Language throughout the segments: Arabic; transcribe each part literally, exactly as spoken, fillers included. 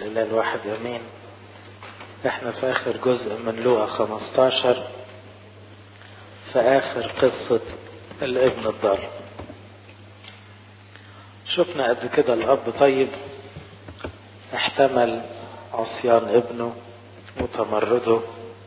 الإله الواحد أمين. احنا في آخر جزء من لوقا خمستاشر، في آخر قصة الابن الضال. شفنا قد كده الأب طيب احتمل عصيان ابنه وتمرده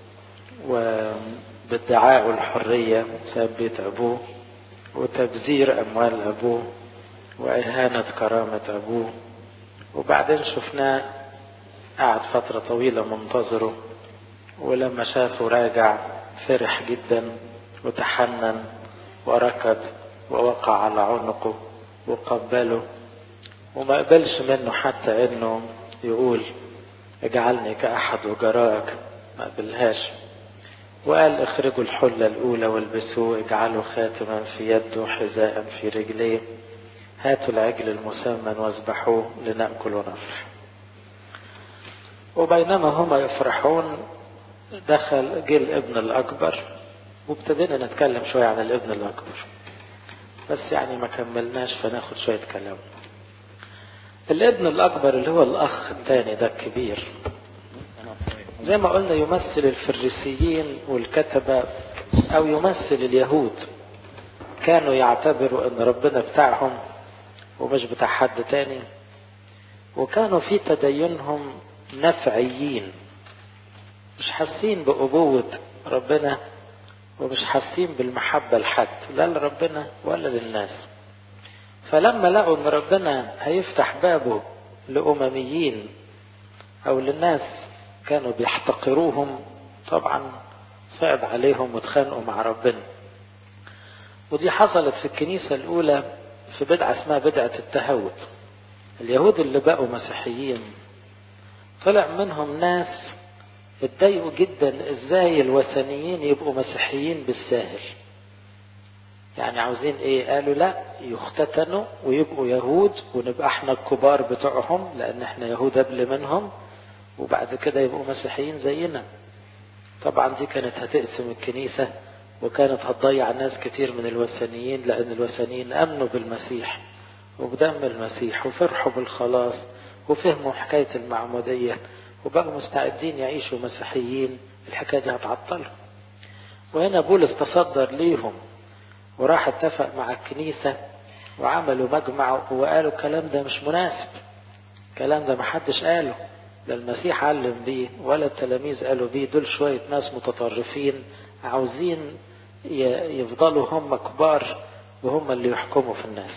وبادعاء الحرية ساب بيت أبوه وتبذير أموال أبوه وإهانة كرامة أبوه، وبعدين شفناه قعد فترة طويلة منتظره، ولما شافه راجع فرح جدا وتحنن وركض ووقع على عنقه وقبله، وما قبلش منه حتى انه يقول اجعلني كأحد وجرائك، ما قبلهاش، وقال اخرجوا الحلة الاولى والبسوه، اجعلوا خاتما في يده حذاء في رجليه، هاتوا العجل المسمن واذبحوه لنأكل ونفرح. وبينما هما يفرحون دخل جه الابن الأكبر، وابتدينا نتكلم شوية عن الابن الأكبر، بس يعني ما كملناش فناخد شوية كلام. الابن الأكبر اللي هو الأخ الثاني ده الكبير، زي ما قلنا يمثل الفريسيين والكتبة أو يمثل اليهود. كانوا يعتبروا أن ربنا بتاعهم ومش بتاع حد تاني، وكانوا في تدينهم نفعيين، مش حاسين بأبوة ربنا ومش حاسين بالمحبة لحد، لا لربنا ولا للناس. فلما لقوا ان ربنا هيفتح بابه لأمميين او للناس كانوا بيحتقروهم، طبعا صعب عليهم واتخانقوا مع ربنا. ودي حصلت في الكنيسة الأولى في بدعة اسمها بدعة التهود. اليهود اللي بقوا مسيحيين طلع منهم ناس اتضايقوا جدا ازاي الوثنيين يبقوا مسيحيين بالساهل. يعني عاوزين ايه؟ قالوا لا، يختتنوا ويبقوا يهود ونبقى احنا الكبار بتوعهم لان احنا يهود قبل منهم، وبعد كده يبقوا مسيحيين زينا. طبعا دي كانت هتقسم الكنيسة وكانت هتضيع ناس كتير من الوثنيين، لان الوثنيين امنوا بالمسيح وبدم المسيح وفرحوا بالخلاص وفهموا حكاية المعمودية وبقوا مستعدين يعيشوا مسيحيين. الحكاية دي هتعطلهم. وهنا بولس تصدر ليهم وراح اتفق مع الكنيسة وعملوا مجمع وقالوا الكلام ده مش مناسب، الكلام ده محدش قاله، لا المسيح علم بيه ولا التلاميذ قالوا بيه، دول شوية ناس متطرفين عاوزين يفضلوا هم كبار وهم اللي يحكموا في الناس.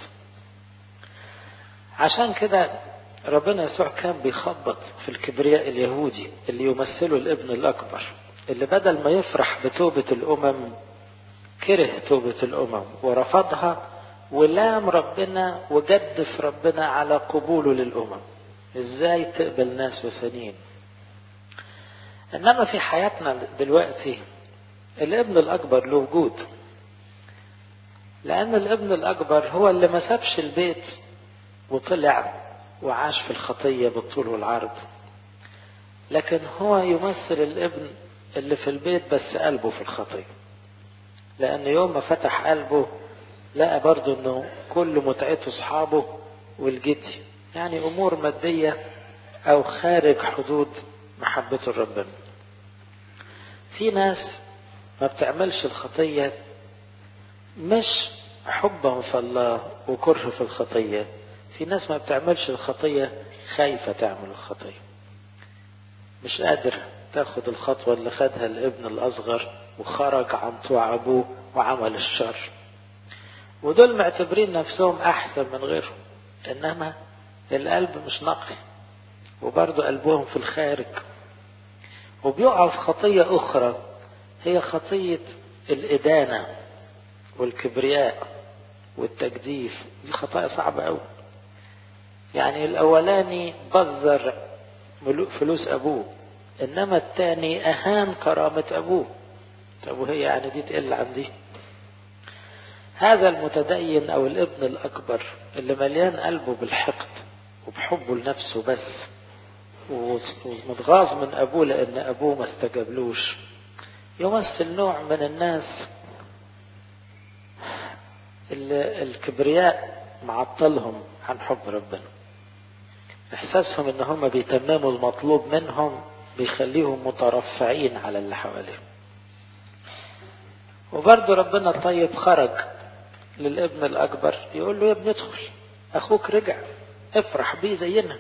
عشان كده ربنا يسوع كان بيخبط في الكبرياء اليهودي اللي يمثلوا الابن الأكبر، اللي بدل ما يفرح بتوبة الأمم كره توبة الأمم ورفضها ولام ربنا وجدف ربنا على قبوله للأمم. ازاي تقبل ناس وثنيين؟ انما في حياتنا دلوقتي الابن الأكبر له وجود، لأن الابن الأكبر هو اللي ما سابش البيت وطلع وعاش في الخطية بالطول والعرض، لكن هو يمثل الابن اللي في البيت بس قلبه في الخطية، لأن يوم ما فتح قلبه لقى برضو أنه كل متعته أصحابه والجدي، يعني أمور مادية أو خارج حدود محبته الربنا. في ناس ما بتعملش الخطية مش حبا في الله وكره في الخطية، في ناس ما بتعملش الخطية خايفة تعمل الخطية، مش قادر تاخد الخطوة اللي خدها الابن الأصغر وخرج عن طوع أبوه وعمل الشر، ودول معتبرين نفسهم أحسن من غيرهم، إنما القلب مش نقي وبرضه قلبهم في الخارج، وبيقعوا في خطية أخرى هي خطية الإدانة والكبرياء والتجديف. دي خطايا صعبة أوي. يعني الأولاني بذر فلوس أبوه، إنما الثاني أهان كرامة أبوه. طب وهي يعني دي تقل عن دي؟ هذا المتدين أو الابن الأكبر اللي مليان قلبه بالحقد وبحبه لنفسه بس ومتغاظ من أبوه لأن أبوه ما استجابلوش، يمثل نوع من الناس اللي الكبرياء معطلهم عن حب ربنا. احساسهم ان هم بيتمموا المطلوب منهم بيخليهم مترفعين على اللي حواليهم. وبرضه ربنا طيب خرج للابن الاكبر يقول له يا ابني ادخل، اخوك رجع، افرح بيه زينا.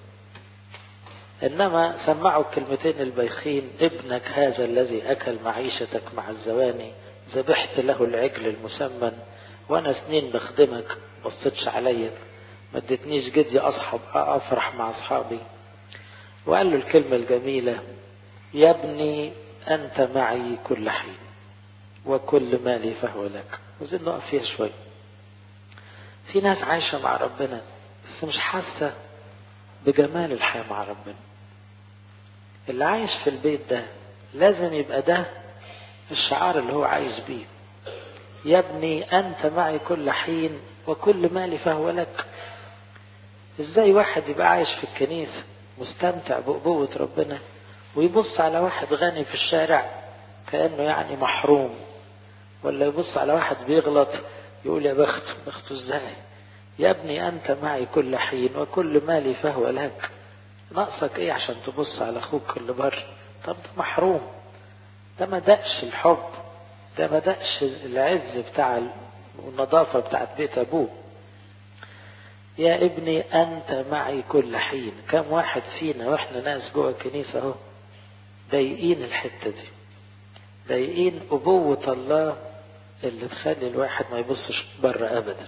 انما سمعوا الكلمتين البايخين: ابنك هذا الذي اكل معيشتك مع الزواني، ذبحت له العجل المسمن، وانا سنين بخدمك بصيتش عليا، ما ادتنيش جدي اصحاب افرح مع اصحابي. وقال له الكلمة الجميلة: يا ابني انت معي كل حين وكل مالي فهو لك. وزين نقف فيها شوي. في ناس عايشة مع ربنا بس مش حاسة بجمال الحياة مع ربنا. اللي عايش في البيت ده لازم يبقى ده الشعار اللي هو عايش بيه: يا ابني أنت معي كل حين وكل مالي فهو لك. ازاي واحد يبقى عايش في الكنيسة مستمتع بأبوة ربنا ويبص على واحد غني في الشارع كأنه يعني محروم، ولا يبص على واحد بيغلط يقول يا بخته بخته ازاي؟ يا ابني أنت معي كل حين وكل مالي فهو لك. ناقصك ايه عشان تبص على اخوك كل بر؟ طب ده محروم، ده ما دقش الحب، ده ما دقش العز بتاع النظافة بتاعت بيت ابوه. يا ابني انت معي كل حين. كم واحد فينا واحنا ناس جوه الكنيسة اهو ضايقين الحتة دي، ضايقين ابوة الله اللي تخلي الواحد ما يبصش بره ابدا.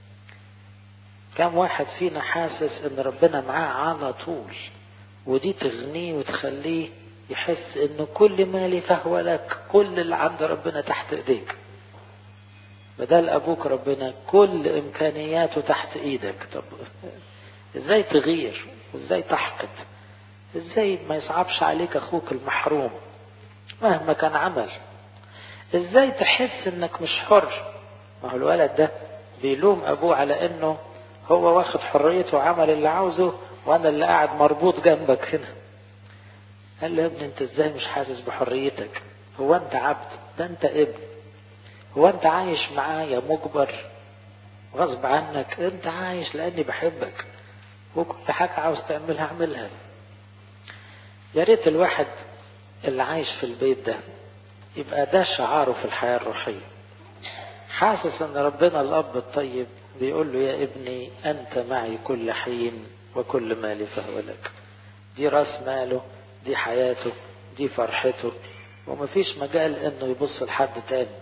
كم واحد فينا حاسس ان ربنا معاه على طول، ودي تغنيه وتخليه يحس انه كل مالي فهو لك، كل اللي عند ربنا تحت ايديك. بدل ابوك ربنا كل امكانياته تحت ايدك. طب ازاي تغير وازاي تحقد؟ ازاي ما يصعبش عليك اخوك المحروم مهما كان عمل؟ ازاي تحس انك مش حر؟ ما هو الولد ده بيلوم ابوه على انه هو واخد حريته وعمل اللي عاوزه وانا اللي قاعد مربوط جنبك هنا. قال له يا ابني انت ازاي مش حاسس بحريتك؟ هو انت عبد؟ ده انت ابن. هو انت عايش معايا مجبر غصب عنك؟ انت عايش لاني بحبك، وكل حاجة عاوز تعملها اعملها. يا ريت الواحد اللي عايش في البيت ده يبقى ده شعاره في الحياة الروحية، حاسس ان ربنا الاب الطيب بيقول له يا ابني انت معي كل حين وكل مالي فهو لك. دي راس ماله، دي حياته، دي فرحته، ومفيش مجال انه يبص لحد تاني.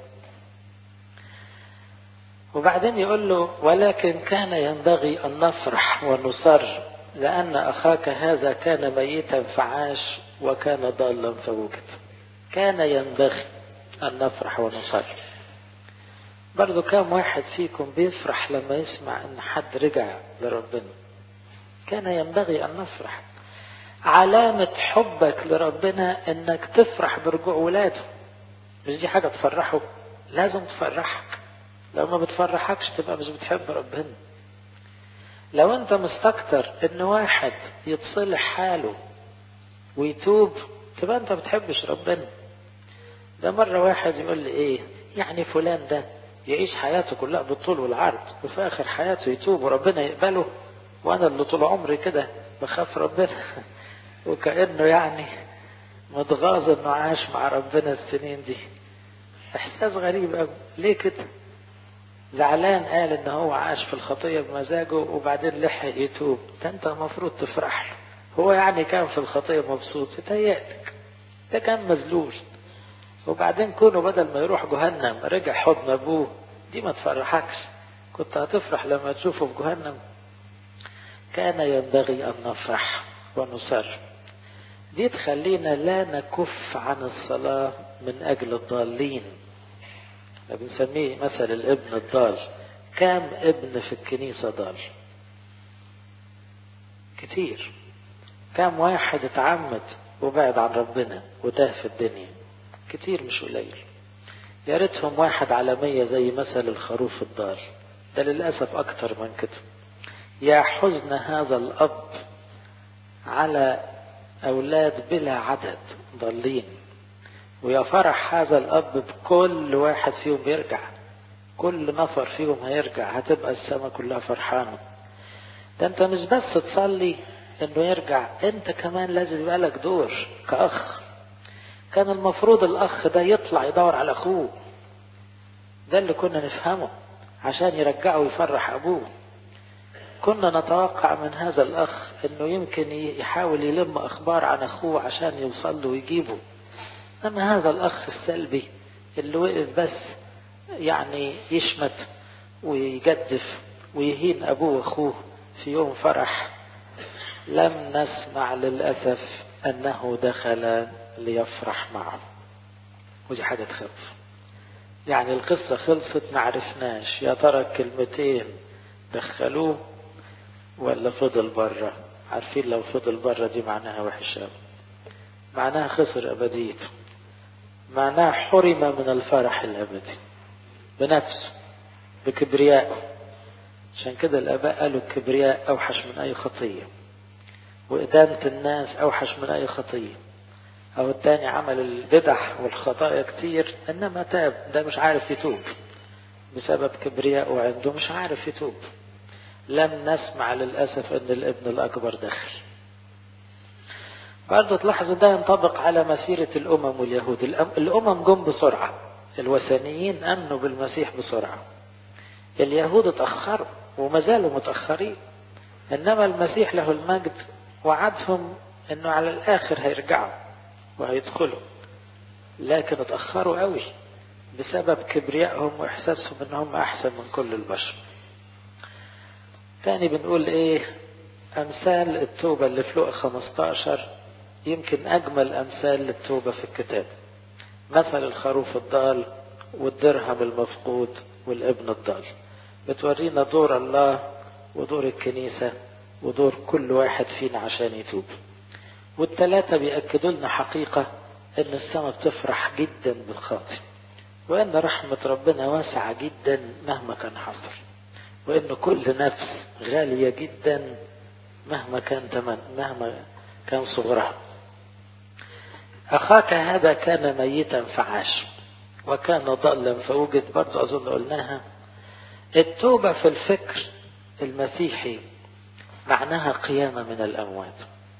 وبعدين يقول له ولكن كان ينبغي ان نفرح ونصر لان اخاك هذا كان ميتا فعاش وكان ضالا فوجد. كان ينبغي ان نفرح ونصر. برضو كم واحد فيكم بيفرح لما يسمع ان حد رجع لربنا؟ كان ينبغي ان نفرح. علامة حبك لربنا انك تفرح برجوع ولاده. مش دي حاجة تفرحه؟ لازم تفرحك. لو ما بتفرحكش تبقى مش بتحب ربنا. لو انت مستكتر ان واحد يتصلح حاله ويتوب تبقى انت بتحبش ربنا. ده مرة واحد يقول لي ايه يعني فلان ده يعيش حياته كلها بالطول والعرض وفي اخر حياته يتوب وربنا يقبله، وانا اللي طول عمري كده بخاف ربنا وكأنه يعني متغاظ انه عاش مع ربنا السنين دي. احساس غريب قوي. ليه كده؟ زعلان قال ان هو عاش في الخطية بمزاجه وبعدين لحق يتوب. ده انت المفروض تفرح له. هو يعني كان في الخطية مبسوط؟ تهيألك. ده كان مذلول، وبعدين كونه بدل ما يروح جهنم رجع حضن ابوه. دي ما تفرحكش؟ كنت هتفرح لما تشوفه في جهنم. كان ينبغي ان نفرح ونصر. دي تخلينا لا نكف عن الصلاة من اجل الضالين. بنسميه مثل الابن الضال. كام ابن في الكنيسة ضال؟ كتير. كام واحد اتعمد وبعد عن ربنا وتاه في الدنيا؟ كتير مش قليل. يا ريتهم واحد على مية زي مثل الخروف الضال. ده للأسف أكتر من كده. يا حزن هذا الأب على أولاد بلا عدد ضالين، ويا فرح هذا الأب بكل واحد فيهم يرجع. كل نفر فيهم هيرجع، هتبقى السماء كلها فرحانة. ده انت مش بس تصلي انه يرجع، انت كمان لازم يبقى لك دور كأخ. كان المفروض الأخ ده يطلع يدور على أخوه، ده اللي كنا نفهمه عشان يرجعه ويفرح أبوه. كنا نتوقع من هذا الأخ انه يمكن يحاول يلم أخبار عن أخوه عشان يوصل له ويجيبه. أما هذا الأخ السلبي اللي وقف بس يعني يشمت ويجدف ويهين أبوه وأخوه في يوم فرح، لم نسمع للأسف أنه دخل ليفرح معه. ودي حاجة تخوف. يعني القصة خلصت ما عرفناش يا ترى كلمتين دخلوه ولا فضل برا. عارفين لو فضل برا دي معناها وحشة، معناها خسر أبديته، معناها حرم من الفرح الأبدي بنفسه بكبرياء. عشان كده الآباء قالوا الكبرياء أوحش من أي خطية، وإدانة الناس أوحش من أي خطية. أو التاني عمل البدع والخطايا كتير إنما تاب، ده مش عارف يتوب بسبب كبرياء وعنده مش عارف يتوب. لم نسمع للأسف أن الابن الأكبر دخل. برضو تلاحظوا ده ينطبق على مسيرة الأمم واليهود. الأمم جم بسرعة، الوثنيين أمنوا بالمسيح بسرعة، اليهود اتأخروا وما زالوا متأخرين. إنما المسيح له المجد وعدهم إنه على الآخر هيرجعوا وهيدخلوا، لكن اتأخروا قوي بسبب كبريائهم وإحساسهم إنهم أحسن من كل البشر. تاني بنقول إيه؟ أمثال التوبة اللي في لقا خمستاشر يمكن أجمل أمثال للتوبة في الكتاب. مثل الخروف الضال والدرهم المفقود والابن الضال، بتورينا دور الله ودور الكنيسة ودور كل واحد فينا عشان يتوب. والثلاثة بيأكدوا لنا حقيقة ان السماء بتفرح جدا بالخاطئ، وان رحمة ربنا واسعة جدا مهما كان حصل، وان كل نفس غالية جدا مهما كان تمن مهما كان صغرها. أخاك هذا كان ميتا فعاش وكان ضالا فوجد، برضو أظن قلناها. التوبة في الفكر المسيحي معناها قيامة من الأموات.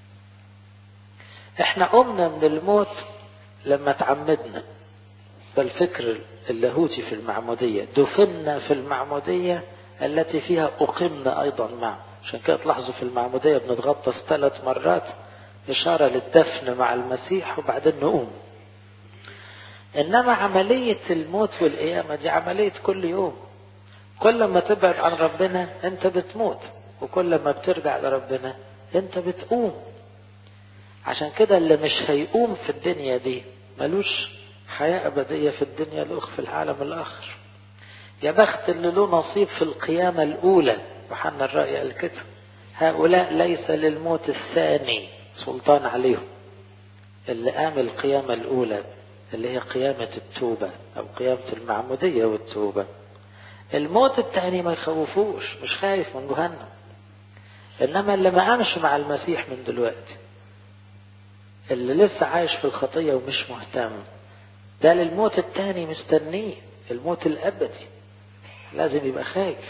احنا قمنا من الموت لما تعمدنا، فالفكر اللاهوتي في المعمودية دفنا في المعمودية التي فيها أقمنا أيضا معه. عشان كده تلاحظوا في المعمودية بنتغطس ثلاث مرات إشارة للدفن مع المسيح وبعدين نقوم. إنما عملية الموت والقيامة دي عملية كل يوم. كل ما تبعد عن ربنا أنت بتموت، وكل ما بترجع لربنا أنت بتقوم. عشان كده اللي مش هيقوم في الدنيا دي ملوش حياة أبدية في الدنيا الأخرى في العالم الآخر. يا بخت اللي له نصيب في القيامة الأولى. يوحنا الرأي قال كده: هؤلاء ليس للموت الثاني سلطان عليهم. اللي قام القيامة الأولى اللي هي قيامة التوبة أو قيامة المعمودية والتوبة، الموت الثاني ما يخوفوش، مش خايف من جهنم. إنما اللي ما قامش مع المسيح من دلوقتي، اللي لسه عايش في الخطية ومش مهتم، ده للموت الثاني مستنيه، الموت الأبدي، لازم يبقى خايف.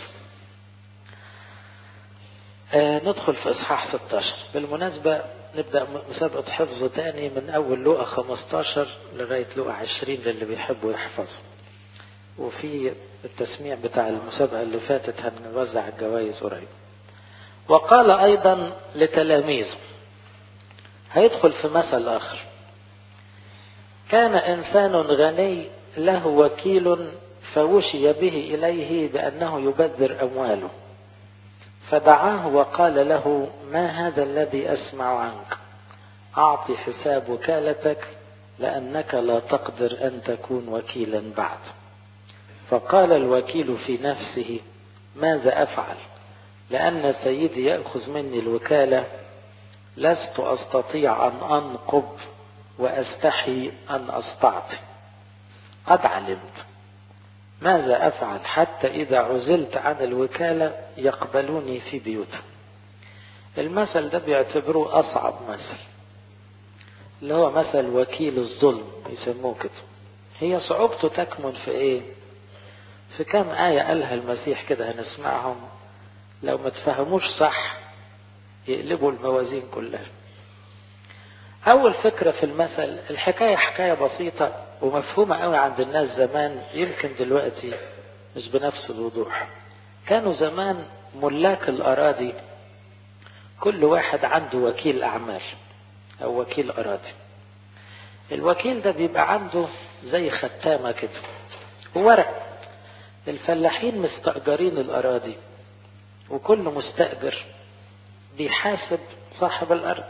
آه ندخل في إصحاح ستاشر. بالمناسبة نبدأ مسابقة حفظ تاني من أول لقا خمستاشر لغاية لقا عشرين للي بيحبوا يحفظوا. وفي التسميع بتاع المسابقة اللي فاتت هنوزع الجوائز قريب. وقال أيضا لتلاميذه، هيدخل في مثل آخر: كان إنسان غني له وكيل فوشي به إليه بأنه يبذر أمواله، فدعاه وقال له: ما هذا الذي أسمع عنك؟ أعطي حساب وكالتك لأنك لا تقدر أن تكون وكيلا بعد. فقال الوكيل في نفسه: ماذا أفعل؟ لأن سيدي يأخذ مني الوكالة، لست أستطيع أن أنقب وأستحي أن أستعطي. قد علمت ماذا أفعل حتى إذا عزلت عن الوكالة يقبلوني في بيوتهم. المثل ده بيعتبروه أصعب مثل، اللي هو مثل وكيل الظلم يسموه كده. هي صعوبته تكمن في إيه؟ في كم آية قالها المسيح كده هنسمعهم، لو ما تفهموش صح يقلبوا الموازين كلها. أول فكرة في المثل، الحكاية حكاية بسيطة ومفهومة قوي عند الناس زمان، يمكن دلوقتي مش بنفس الوضوح. كانوا زمان ملاك الأراضي كل واحد عنده وكيل أعمال أو وكيل أراضي. الوكيل ده بيبقى عنده زي ختامة كده وورق. الفلاحين مستأجرين الأراضي، وكل مستأجر بيحاسب صاحب الأرض،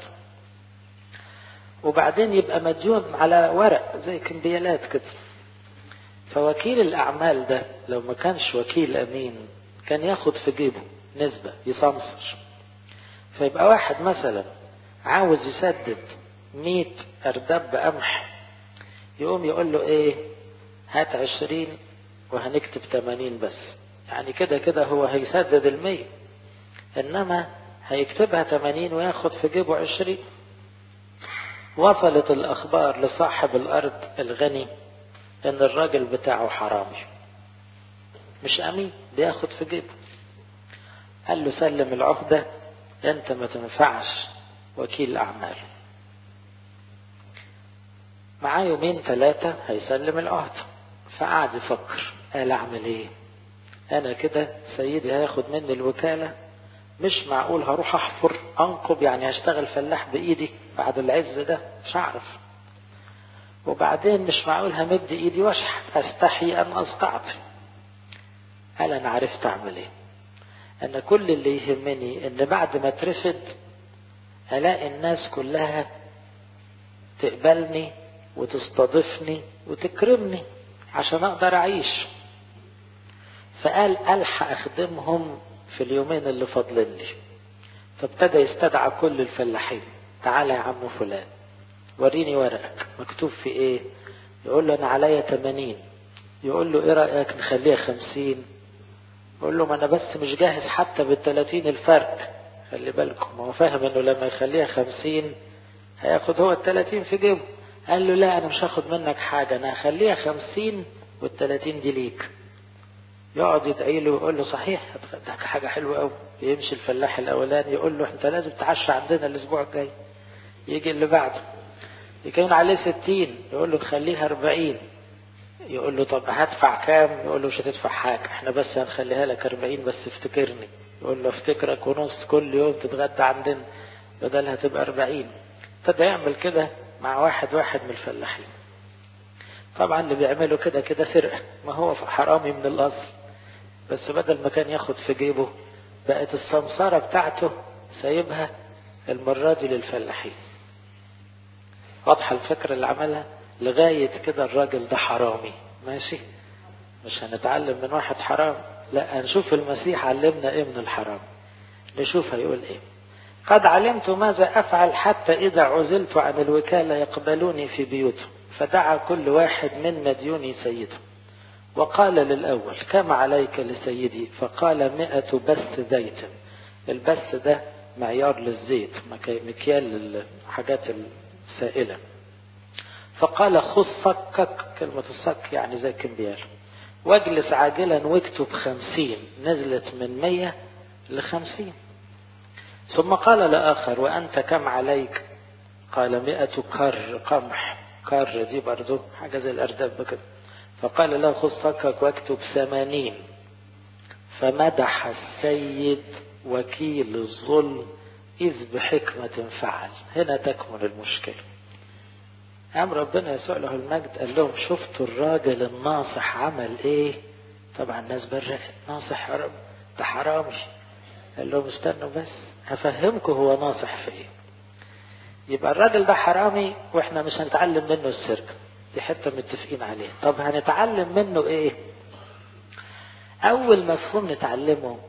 وبعدين يبقى مديون على ورق زي كمبيالات كده. فوكيل الأعمال ده لو ما كانش وكيل أمين كان ياخد في جيبه نسبة يصمصر. فيبقى واحد مثلا عاوز يسدد مئة أرداب قمح، يقوم يقول له ايه، هات عشرين وهنكتب ثمانين بس، يعني كده كده هو هيسدد المية، انما هيكتبها ثمانين وياخد في جيبه عشرين. وصلت الأخبار لصاحب الأرض الغني ان الراجل بتاعه حرامي مش أمين بياخد في جيبه. قال له سلم العقدة، انت ما تنفعش وكيل أعمال. معاه يومين ثلاثة هيسلم العقدة، فقعد يفكر، قال اعمل ايه؟ انا كده سيدي هياخد مني الوكالة، مش معقول هروح احفر انقب، يعني هشتغل فلاح بايدي بعد العز ده، مش هعرف. وبعدين مش معقول همد ايدي واشحت، استحي ان استعطي. قال انا عرفت اعمل ايه، انا كل اللي يهمني ان بعد ما اترفد الاقي الناس كلها تقبلني وتستضيفني وتكرمني عشان اقدر اعيش. فقال الحق اخدمهم في اليومين اللي فاضلين لي. فابتدى يستدعى كل الفلاحين، تعالى يا عم فلان وريني ورقك مكتوب في ايه. يقول له انا عليا ثمانين. يقول له ايه رأيك نخليها خمسين؟ يقول له ما انا بس مش جاهز حتى بالثلاثين الفرق. خلي بالكم، هو فاهم انه لما يخليها خمسين هياخد هو الثلاثين في جيبه. قال له لا انا مش هاخد منك حاجة، انا هخليها خمسين والثلاثين دي ليك. يقعد يدعي له ويقول له صحيح ده حاجة حلوة قوي. يمشي الفلاح الاولاني يقول له انت لازم تعشى عندنا الاسبوع الجاي. يجي اللي بعده يكون عليه ستين، يقول له نخليها اربعين. يقول له طب هدفع كام؟ يقول له مش هتدفع حاجة، احنا بس هنخليها لك اربعين بس افتكرني. يقول له افتكرك ونص، كل يوم تتغدى عندنا بدلها تبقى اربعين. ابتدى يعمل كده مع واحد واحد من الفلاحين. طبعا اللي بيعمله كده كده سرقة، ما هو حرامي من الأصل، بس بدل ما كان ياخد في جيبه بقت السمسارة بتاعته سايبها المرة دي للفلاحين. واضحة الفكرة اللي عملها؟ لغاية كده الراجل ده حرامي ماشي، مش هنتعلم من واحد حرام، لا هنشوف المسيح علمنا ايه من الحرام. نشوف هيقول ايه. قد علمت ماذا افعل حتى اذا عزلت عن الوكالة يقبلوني في بيوتهم. فدعا كل واحد من مديوني سيده وقال للأول كم عليك لسيدي؟ فقال مئة بث زيت. البث ده معيار للزيت، مكيال الحاجات السائلة. فقال خذ صكك، كلمة الصك يعني زي كمبيال، واجلس عاجلا واكتب خمسين. نزلت من مية لخمسين. ثم قال لآخر وأنت كم عليك؟ قال مئة كر قمح. كر دي برضو حاجة زي الأرداب كده. فقال له خذ صكك واكتب ثمانين. فمدح السيد وكيل الظلم إذ بحكمة فعل. هنا تكمن المشكلة. قام ربنا يسوع له المجد قال لهم شفتوا الراجل الناصح عمل ايه؟ طبعا الناس برقت، ناصح يا رب ده حرامي. قال لهم استنوا بس هفهمكم هو ناصح في ايه. يبقى الراجل ده حرامي واحنا مش هنتعلم منه السرقة، دي حتة متفقين عليه. طب هنتعلم منه ايه؟ اول مفهوم نتعلمه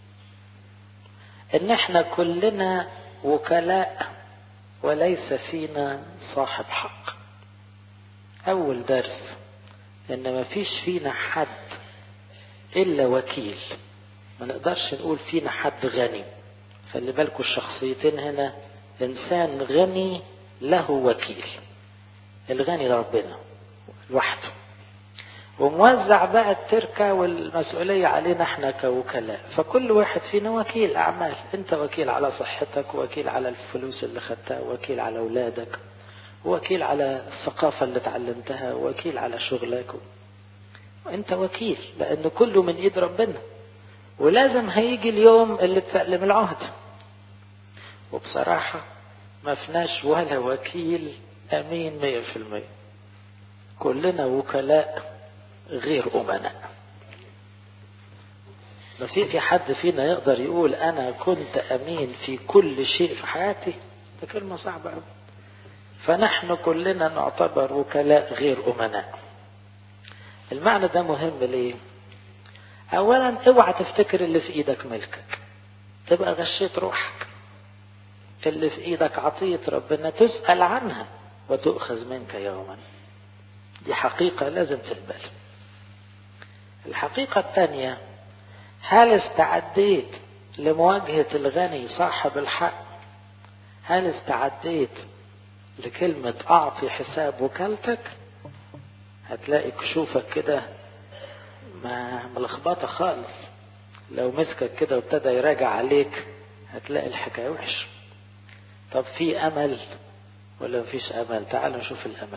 ان احنا كلنا وكلاء وليس فينا صاحب حق. اول درس ان ما فيش فينا حد الا وكيل، ما نقدرش نقول فينا حد غني. خلي بالكوا الشخصيتين هنا، انسان غني له وكيل. الغني ربنا لوحده، وموزع بقى التركة والمسؤولية علينا احنا كوكلاء. فكل واحد فينا وكيل اعمال، انت وكيل على صحتك، وكيل على الفلوس اللي خدتها، وكيل على اولادك، وكيل على الثقافة اللي اتعلمتها، وكيل على شغلك. انت وكيل، لان كله من ايد ربنا، ولازم هيجي اليوم اللي تسلم العهد. وبصراحة ما فيناش ولا وكيل امين مية في المية، كلنا وكلاء غير امناء. ما في في حد فينا يقدر يقول انا كنت امين في كل شيء في حياتي، ده كلمة صعبة قوي. فنحن كلنا نعتبر وكلاء غير امناء. المعنى ده مهم ليه؟ اولا اوعى تفتكر اللي في ايدك ملكك، تبقى غشيت روحك. اللي في ايدك عطية ربنا تسأل عنها وتؤخذ منك يوما. دي حقيقة لازم تقبل. الحقيقة الثانية، هل استعديت لمواجهة الغني صاحب الحق؟ هل استعديت لكلمة اعطي حساب وكالتك؟ هتلاقي كشوفك كده ما ملخبطة خالص. لو مسكك كده وابتدى يراجع عليك هتلاقي الحكاية وحش. طب في امل ولا مفيش امل؟ تعالوا نشوف الامل.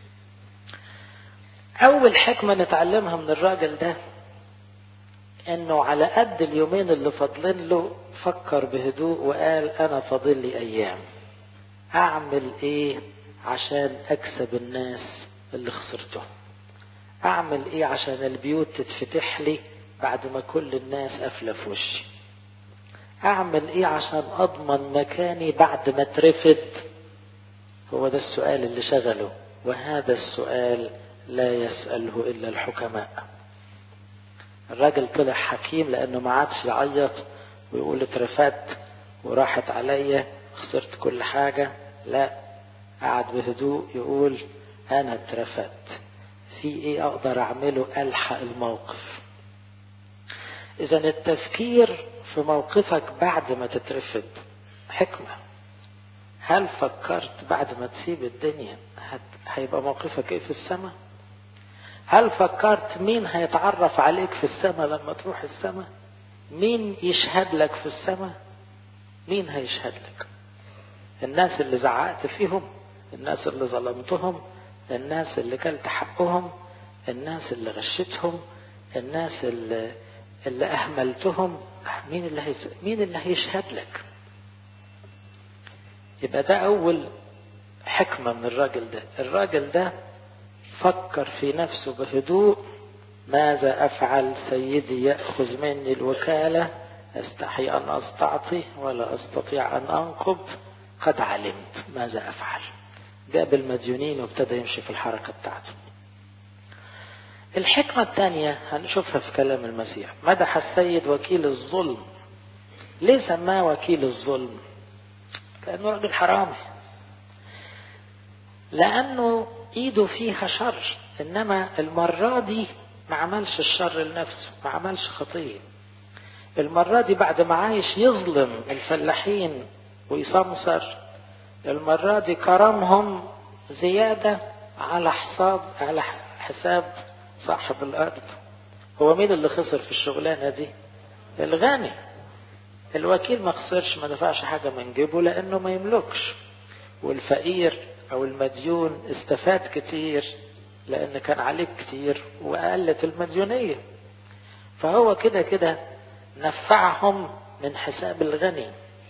اول حكمة نتعلمها من الراجل ده انه على قد اليومين اللي فاضلين له فكر بهدوء وقال انا فاضل لي ايام، اعمل ايه عشان اكسب الناس اللي خسرته؟ اعمل ايه عشان البيوت تتفتح لي بعد ما كل الناس قافله في وشي؟ اعمل ايه عشان اضمن مكاني بعد ما اترفد؟ هو ده السؤال اللي شغله، وهذا السؤال لا يسأله الا الحكماء. الراجل طلع حكيم لانه ما عادش يعيط ويقول اترفدت وراحت عليا خسرت كل حاجة. لا، قعد بهدوء يقول انا اترفدت، في ايه اقدر اعمله الحق الموقف؟ اذا التفكير في موقفك بعد ما تترفد حكمة. هل فكرت بعد ما تسيب الدنيا هيبقى موقفك ايه في السماء؟ هل فكرت مين هيتعرف عليك في السماء لما تروح السماء؟ مين يشهد لك في السماء؟ مين هيشهد لك؟ الناس اللي زعقت فيهم، الناس اللي ظلمتهم، الناس اللي كلت حقهم، الناس اللي غشتهم، الناس اللي, اللي اهملتهم. مين اللي هيس... مين اللي هيشهد لك؟ يبقى ده اول حكمة من الراجل ده. الراجل ده فكر في نفسه بهدوء، ماذا افعل؟ سيدي يأخذ مني الوكالة، استحي ان استعطي ولا استطيع ان انقب، قد علمت ماذا افعل. جاب المديونين وابتدى يمشي في الحركة بتاعته. الحكمة الثانية هنشوفها في كلام المسيح. مدح السيد وكيل الظلم. ليه سماه وكيل الظلم؟ لأنه راجل حرامي، لأنه ايده فيها شر، انما المرة دي ما عملش الشر لنفسه، ما عملش خطية. المرة دي بعد ما عايش يظلم الفلاحين ويسمسر، المرة دي كرمهم زيادة على حساب على حساب صاحب الأرض. هو مين اللي خسر في الشغلانة دي؟ الغني. الوكيل ما خسرش، ما دفعش حاجة من جيبه لأنه ما يملكش، والفقير أو المديون استفاد كتير لأن كان عليك كتير وقلت المديونية. فهو كده كده نفعهم من حساب الغني.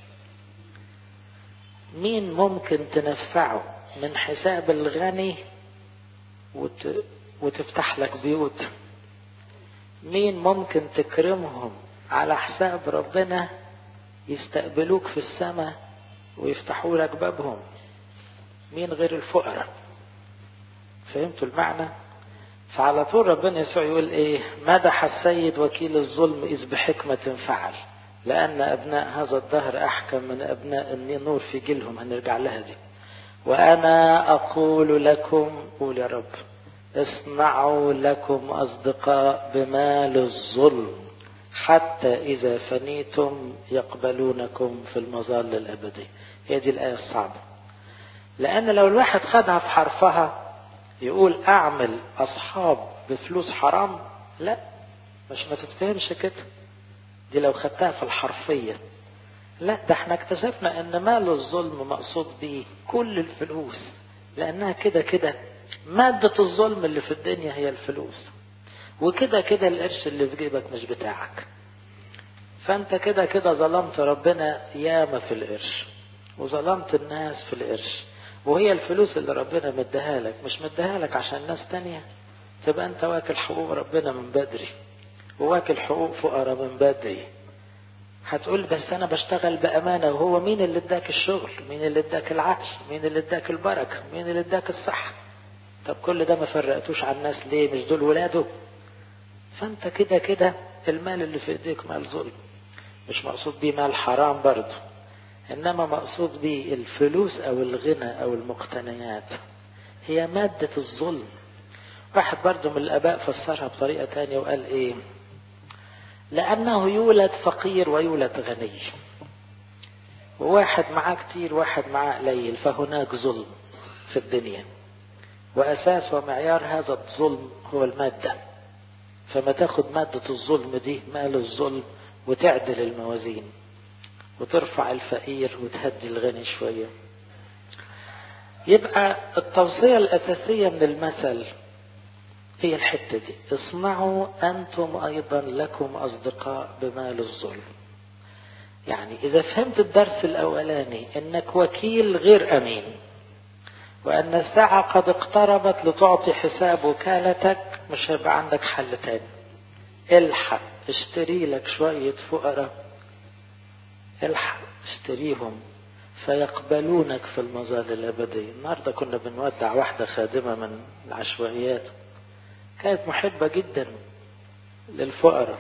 مين ممكن تنفعه من حساب الغني وت... وتفتح لك بيوت؟ مين ممكن تكرمهم على حساب ربنا يستقبلوك في السماء ويفتحوا لك بابهم؟ مين غير الفقراء؟ فهمتوا المعنى؟ فعلى طول ربنا يسوع يقول ايه؟ مدح السيد وكيل الظلم إذ بحكمة فعل، لأن أبناء هذا الدهر أحكم من أبناء النور في جيلهم. هنرجع لها دي. وأنا أقول لكم، قول يا رب، اصنعوا لكم أصدقاء بمال الظلم حتى إذا فنيتم يقبلونكم في المظال الأبدي. هي دي الآية الصعبة، لأن لو الواحد خدها في حرفها يقول اعمل اصحاب بفلوس حرام؟ لا، مش ما تتفهمش كده. دي لو خدتها في الحرفية، لا ده احنا اكتشفنا ان مال الظلم مقصود به كل الفلوس، لانها كده كده مادة الظلم اللي في الدنيا هي الفلوس، وكده كده القرش اللي في جيبك مش بتاعك. فانت كده كده ظلمت ربنا ياما في القرش، وظلمت الناس في القرش، وهي الفلوس اللي ربنا مديها لك مش مديها لك عشان ناس تانية، تبقى انت واكل حقوق ربنا من بدري، وواكل حقوق فقراء من بدري. هتقول بس انا بشتغل بامانه، وهو مين اللي اداك الشغل؟ مين اللي اداك العقل؟ مين اللي اداك البركه؟ مين اللي اداك الصحه؟ طب كل ده ما فرقتوش عن الناس ليه؟ مش دول ولاده؟ فانت كده كده المال اللي في ايديك مال ظلم، مش مقصود بيه مال حرام برضه، انما مقصود بيه الفلوس او الغنى او المقتنيات هي مادة الظلم. واحد برضه من الاباء فسرها بطريقة تانية وقال ايه؟ لانه يولد فقير ويولد غني، وواحد معاه كتير واحد معاه قليل، فهناك ظلم في الدنيا، واساس ومعيار هذا الظلم هو المادة. فما تاخد مادة الظلم دي مال الظلم وتعدل الموازين، وترفع الفقير وتهدي الغني شوية. يبقى التوصية الأساسية من المثل هي الحتة دي: اصنعوا أنتم أيضا لكم أصدقاء بمال الظلم. يعني إذا فهمت الدرس الأولاني أنك وكيل غير أمين، وأن الساعة قد اقتربت لتعطي حساب وكالتك، مش هيبقى عندك حل تاني. الحق اشتري لك شوية فقراء، الحق اشتريهم فيقبلونك في المظال الأبدية. النهاردة كنا بنودع واحدة خادمة من العشوائيات، كانت محبة جدا للفقراء،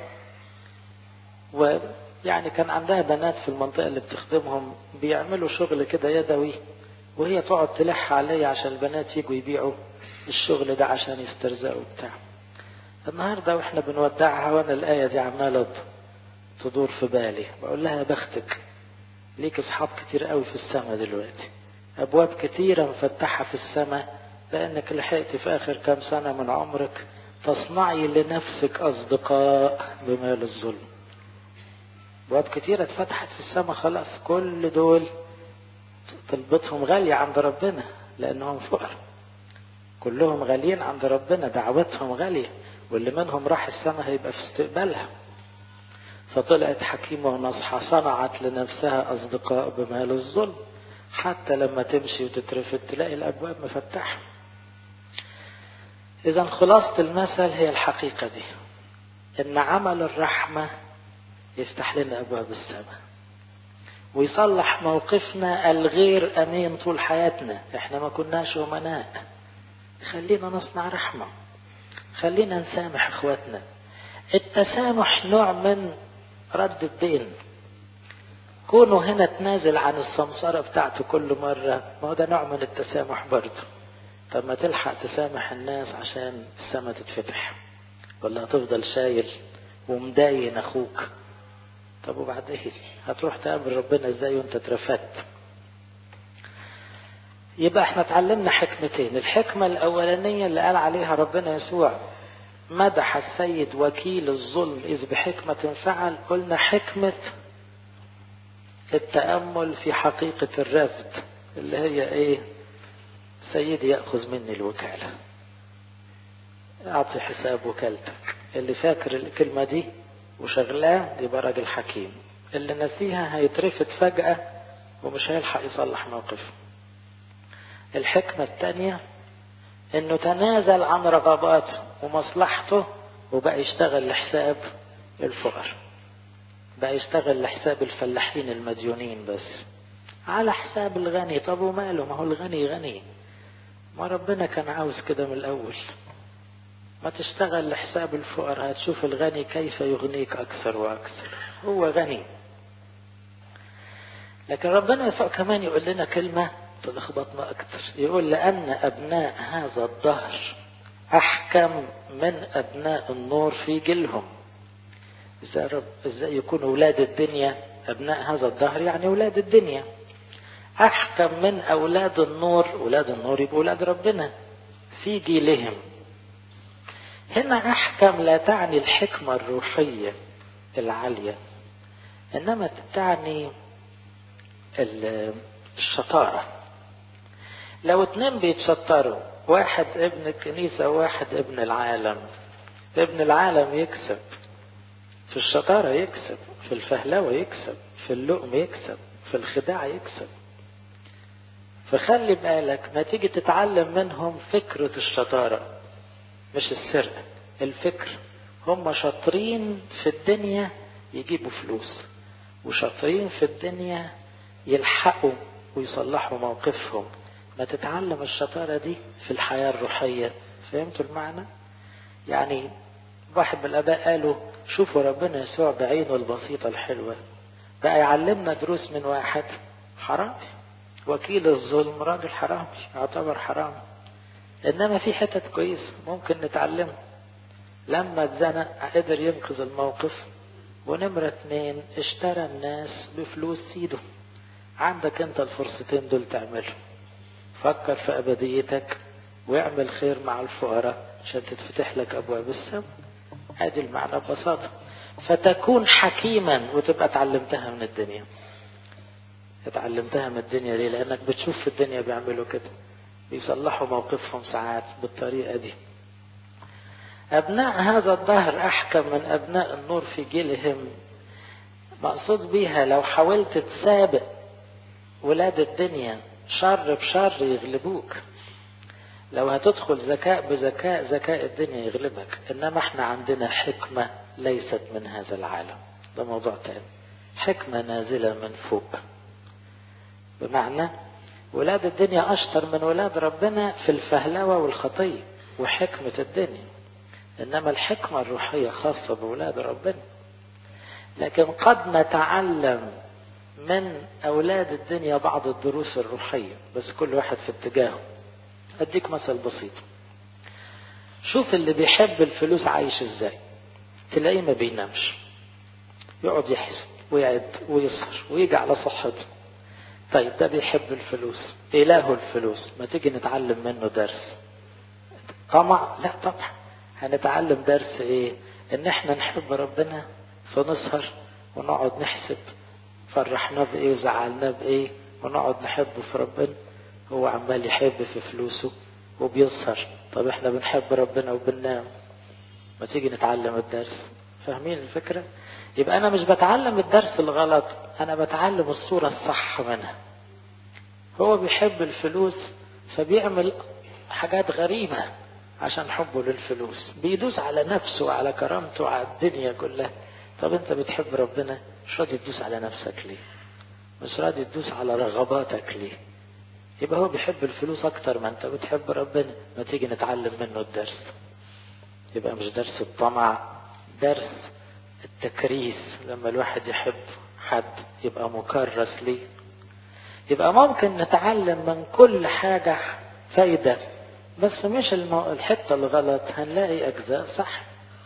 ويعني كان عندها بنات في المنطقة اللي بتخدمهم بيعملوا شغل كده يدوي، وهي تقعد تلح عليه عشان البنات يجوا يبيعوا الشغل ده عشان يسترزقوا بتاع. النهاردة واحنا بنودعها وانا الآية دي عمالة تدور في بالي، بقول لها يا بختك، ليك اصحاب كتير قوي في السماء دلوقتي، ابواب كتيرة مفتحة في السماء، لانك لحقت في اخر كام سنة من عمرك تصنعي لنفسك اصدقاء بمال الظلم. ابواب كتيرة اتفتحت في السماء خلاص، كل دول طلبتهم غالية عند ربنا لانهم فقراء، كلهم غاليين عند ربنا، دعوتهم غالية، واللي منهم راح السماء هيبقى في استقبالها. فطلعت حكيمة ونصحة، صنعت لنفسها أصدقاء بمال الظلم، حتى لما تمشي وتترفد تلاقي الأبواب مفتحة. إذا خلاصة المثل هي الحقيقة دي، إن عمل الرحمة يفتح لنا أبواب السماء ويصلح موقفنا الغير أمين طول حياتنا. إحنا ما كناش أمناء، خلينا نصنع رحمة، خلينا نسامح إخواتنا. التسامح نوع من رد الدين، كونه هنا تنازل عن السمسرة بتاعته كل مرة، ما هو ده نوع من التسامح برضه. طب ما تلحق تسامح الناس عشان السماء تتفتح، ولا هتفضل شايل ومداين اخوك؟ طب وبعدين هتروح تقابل ربنا ازاي وانت اترفدت؟ يبقى احنا اتعلمنا حكمتين. الحكمة الاولانية اللي قال عليها ربنا يسوع مدح السيد وكيل الظلم إذ بحكمة فعل، قلنا حكمة التأمل في حقيقة الرفض اللي هي ايه؟ سيدي يأخذ مني الوكالة، اعطي حساب وكالتك. اللي فاكر الكلمة دي وشغلاه يبقى راجل حكيم، اللي نسيها هيترفض فجأة ومش هيلحق يصلح موقفه. الحكمة الثانية انه تنازل عن رغباته ومصلحته وبقى يشتغل لحساب الفقر، بقى يشتغل لحساب الفلاحين المديونين بس على حساب الغني. طب وماله؟ ما هو الغني غني، ما ربنا كان عاوز كده من الاول. ما تشتغل لحساب الفقر، هتشوف الغني كيف يغنيك اكثر واكثر، هو غني. لكن ربنا يسوع كمان يقول لنا كلمة تلخبطنا اكثر، يقول لان ابناء هذا الدهر احكم من ابناء النور في جيلهم. ازاي رب ازاي يكون اولاد الدنيا ابناء هذا الدهر؟ يعني اولاد الدنيا احكم من اولاد النور. اولاد النور يبقوا اولاد ربنا، في جيلهم. هنا أحكم لا تعني الحكمة الروحية العالية، إنما تعني الشطارة. لو اتنين بيتشطروا، واحد ابن الكنيسة وواحد ابن العالم، ابن العالم يكسب في الشطارة، يكسب في الفهلوة، يكسب في اللؤم، يكسب في الخداع، يكسب. فخلي بالك ما تيجي تتعلم منهم فكرة الشطارة، مش السرقة، الفكر. هم شاطرين في الدنيا يجيبوا فلوس، وشاطرين في الدنيا يلحقوا ويصلحوا موقفهم. ما تتعلم الشطارة دي في الحياة الروحية. فهمتوا المعنى؟ يعني واحد من الآباء قالوا شوفوا ربنا يسوع بعينه البسيطة الحلوة بقى يعلمنا دروس من واحد حرامي، وكيل الظلم راجل حرامي يعتبر حرام، إنما في حتت كويس ممكن نتعلمه. لما اتزنق قدر ينقذ الموقف. ونمرة اتنين اشترى الناس بفلوس سيده. عندك انت الفرصتين دول تعملهم. فكر في أبديتك واعمل خير مع الفقراء عشان تتفتح لك أبواب السماء. هذه المعنى ببساطة. فتكون حكيما وتبقى تعلمتها من الدنيا. اتعلمتها من الدنيا ليه؟ لأنك بتشوف في الدنيا بيعملوا كده، بيصلحوا موقفهم ساعات بالطريقة دي. أبناء هذا الدهر أحكم من أبناء النور في جيلهم. مقصود بيها لو حاولت تسابق ولاد الدنيا شر بشر يغلبوك. لو هتدخل ذكاء بذكاء، ذكاء الدنيا يغلبك. إنما احنا عندنا حكمة ليست من هذا العالم. ده موضوع تاني. حكمة نازلة من فوق. بمعنى ولاد الدنيا أشطر من ولاد ربنا في الفهلوة والخطية وحكمة الدنيا، إنما الحكمة الروحية خاصة بولاد ربنا. لكن قد نتعلم من أولاد الدنيا بعض الدروس الروحية، بس كل واحد في اتجاهه. أديك مثل بسيط. شوف اللي بيحب الفلوس عايش ازاي. تلاقيه ما بينامش، يقعد يحسب ويعد ويسهر ويجي على صحته. طيب ده بيحب الفلوس، إله الفلوس. ما تيجي نتعلم منه درس؟ طمع؟ لا طبعا. هنتعلم درس ايه؟ ان احنا نحب ربنا فنسهر ونقعد نحسب فرحنا بايه وزعلنا بايه، ونقعد نحبه في ربنا. هو عمال يحب في فلوسه وبيسهر. طب احنا بنحب ربنا وبننام. ما تيجي نتعلم الدرس؟ فاهمين الفكرة؟ يبقى انا مش بتعلم الدرس الغلط، انا بتعلم الصورة الصح منها. هو بيحب الفلوس فبيعمل حاجات غريبة عشان حبه للفلوس، بيدوس على نفسه وعلى كرامته وعلى الدنيا كلها. طب انت بتحب ربنا، مش راضي تدوس على نفسك ليه؟ مش راضي تدوس على رغباتك ليه؟ يبقى هو بيحب الفلوس اكتر ما انت بتحب ربنا. ما تيجي نتعلم منه الدرس؟ يبقى مش درس الطمع، درس التكريس. لما الواحد يحب حد يبقى مكرس ليه. يبقى ممكن نتعلم من كل حاجة فايدة، بس مش الحتة الغلط هنلاقي أجزاء صح.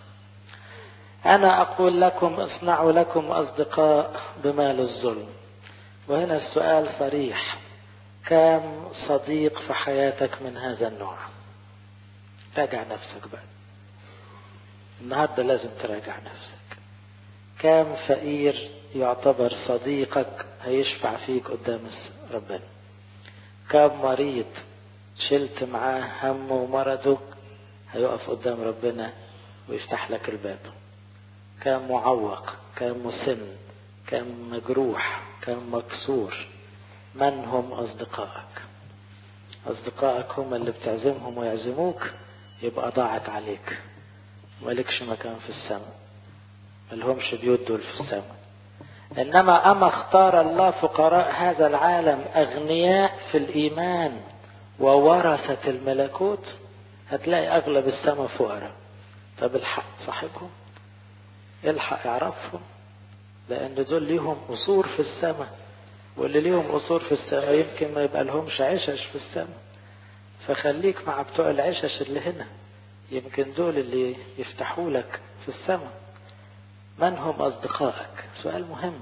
أنا أقول لكم اصنعوا لكم أصدقاء بمال الظلم. وهنا السؤال صريح: كم صديق في حياتك من هذا النوع؟ راجع نفسك بقى النهاردة، لازم تراجع نفسك. كم فقير يعتبر صديقك هيشفع فيك قدام ربنا؟ كم مريض شلت معاه همه ومرضه هيقف قدام ربنا ويفتح لك الباب؟ كم معوق، كم مسن، كم مجروح، كم مكسور؟ من هم أصدقائك؟ أصدقائك هم اللي بتعزمهم ويعزموك، يبقى ضاعت عليك، مالكش مكان في السماء، ملهمش بيوت دول في السماء. إنما أما اختار الله فقراء هذا العالم أغنياء في الإيمان وورثة الملكوت، هتلاقي أغلب السماء فقراء. طب الحق صاحبهم، الحق يعرفهم، لأن دول ليهم أصول في السماء، واللي ليهم أصول في السماء يمكن ما يبقى لهمش عشش في السماء. فخليك مع بتوع العشش اللي هنا، يمكن دول اللي يفتحوا لك في السماء. من هم أصدقائك؟ سؤال مهم.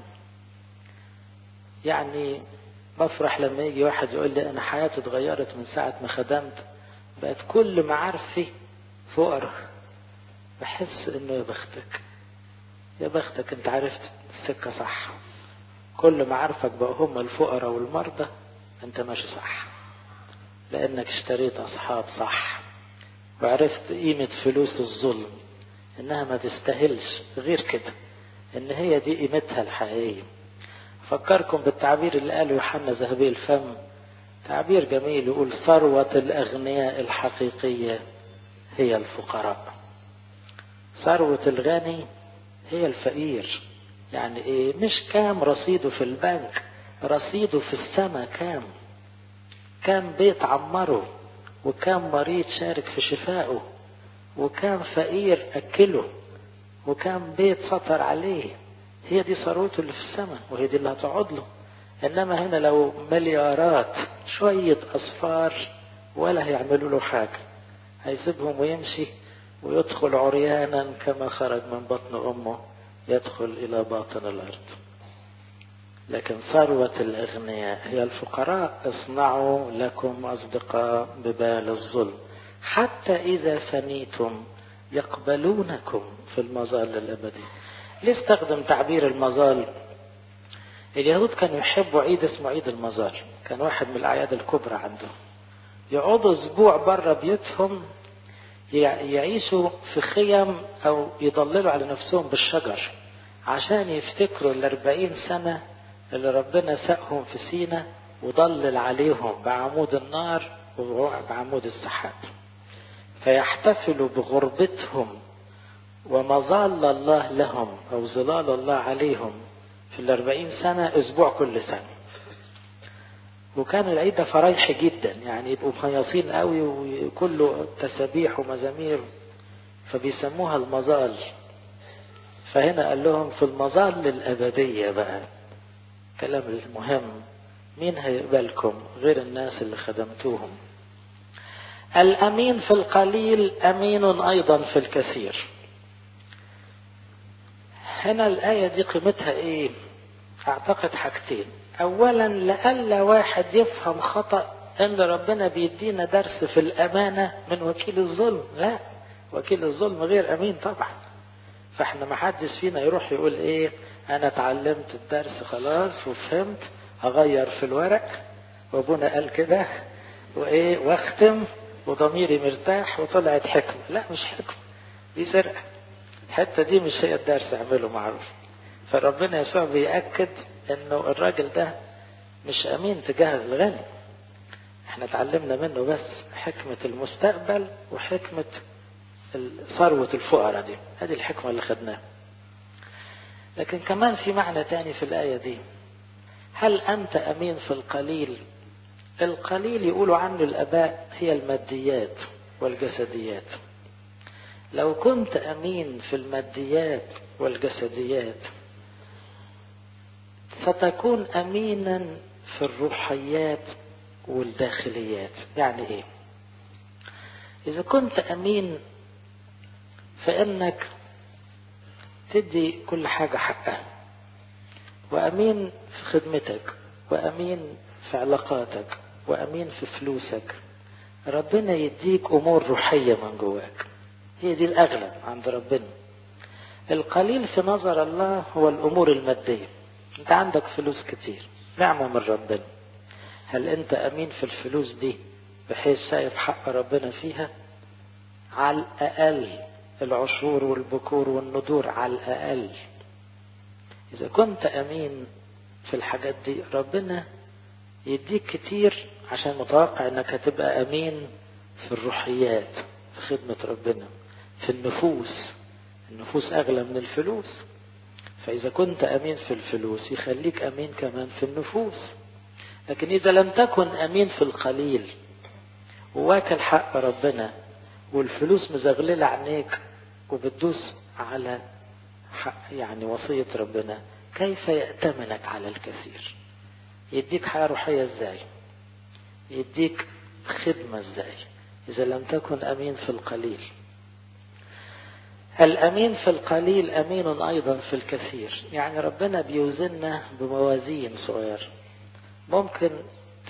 يعني بفرح لما يجي واحد يقول لي أنا حياتي اتغيرت من ساعة ما خدمت بقت كل معارفي فقراء. بحس انه يا بختك يا بختك انت عرفت السكة صح. كل معارفك بقى هم الفقراء والمرضى، انت ماشي صح، لانك اشتريت اصحاب صح، وعرفت قيمة فلوس الظلم، انها ما تستاهلش غير كده، ان هي دي قيمتها الحقيقية. فكركم بالتعبير اللي قاله يوحنا ذهبي الفم، تعبير جميل، يقول ثروة الأغنياء الحقيقية هي الفقراء. ثروة الغني هي الفقير. يعني ايه؟ مش كام رصيده في البنك، رصيده في السماء كام، كام بيت عمره، وكام مريض شارك في شفائه، وكام فقير أكله، وكام بيت سطر عليه. هي دي ثروته اللي في السماء، وهي دي اللي هتقعد له. إنما هنا لو مليارات شوية أصفار ولا هيعملوا له حاجة، هيسيبهم ويمشي ويدخل عريانا كما خرج من بطن أمه، يدخل إلى باطن الأرض. لكن ثروة الأغنياء هي الفقراء. اصنعوا لكم أصدقاء ببال الظلم، حتى إذا فنيتم يقبلونكم في المظال الأبدي. ليه استخدم تعبير المظال؟ اليهود كانوا يحبوا عيد اسمه عيد المظال، كان واحد من الأعياد الكبرى عندهم. يقعدوا أسبوع بره بيوتهم، يعيشوا في خيم أو يضللوا على نفسهم بالشجر، عشان يفتكروا الأربعين سنة اللي ربنا ساقهم في سينا وضلل عليهم بعمود النار وبعمود السحاب. فيحتفلوا بغربتهم ومظال الله لهم أو ظلال الله عليهم في الأربعين سنة أسبوع كل سنة. وكان العيد ده فرايح جدا، يعني يبقوا مهيصين قوي وكله تسابيح ومزامير، فبيسموها المظال. فهنا قال لهم في المظال الأبدية بقى كلام المهم، مين هيقبلكم غير الناس اللي خدمتوهم؟ الأمين في القليل أمين أيضا في الكثير. هنا الآية دي قيمتها إيه؟ أعتقد حاجتين. أولا لألا واحد يفهم خطأ أن ربنا بيدينا درس في الأمانة من وكيل الظلم. لا، وكيل الظلم غير أمين طبعا. فإحنا ما حدش فينا يروح يقول إيه أنا اتعلمت الدرس خلاص وفهمت هغير في الورق وابونا قال كده وإيه واختم وضميري مرتاح وطلعت حكمة. لا، مش حكمة، دي سرقة. الحتة دي مش هي الدرس، اعمله معروف. فربنا يسوع بيأكد انه الراجل ده مش امين تجاه الغني. احنا اتعلمنا منه بس حكمة المستقبل وحكمة ثروة الفقراء دي، هذه الحكمة اللي خدناها. لكن كمان في معنى تاني في الآية دي. هل أنت أمين في القليل؟ القليل يقولوا عنه الآباء هي الماديات والجسديات. لو كنت أمين في الماديات والجسديات ستكون أمينا في الروحيات والداخليات. يعني إيه؟ إذا كنت أمين فإنك تدي كل حاجة حقها، وأمين في خدمتك، وأمين في علاقاتك، وأمين في فلوسك، ربنا يديك أمور روحية من جواك. هي دي الأغلب عند ربنا. القليل في نظر الله هو الأمور المادية. أنت عندك فلوس كتير، نعمة من ربنا. هل أنت أمين في الفلوس دي بحيث شايف حق ربنا فيها؟ على الأقل العشور والبكور والندور على الأقل. إذا كنت أمين في الحاجات دي ربنا يديك كتير، عشان متوقع أنك هتبقى أمين في الروحيات، في خدمة ربنا، في النفوس. النفوس أغلى من الفلوس. فإذا كنت أمين في الفلوس يخليك أمين كمان في النفوس. لكن إذا لم تكن أمين في القليل وواكل حق ربنا والفلوس مزغللة عينيك وبتدوس على حق يعني وصية ربنا، كيف يأتمنك على الكثير؟ يديك حياة روحية ازاي؟ يديك خدمة ازاي إذا لم تكن أمين في القليل؟ الأمين في القليل أمين أيضا في الكثير. يعني ربنا بيوزننا بموازين صغير. ممكن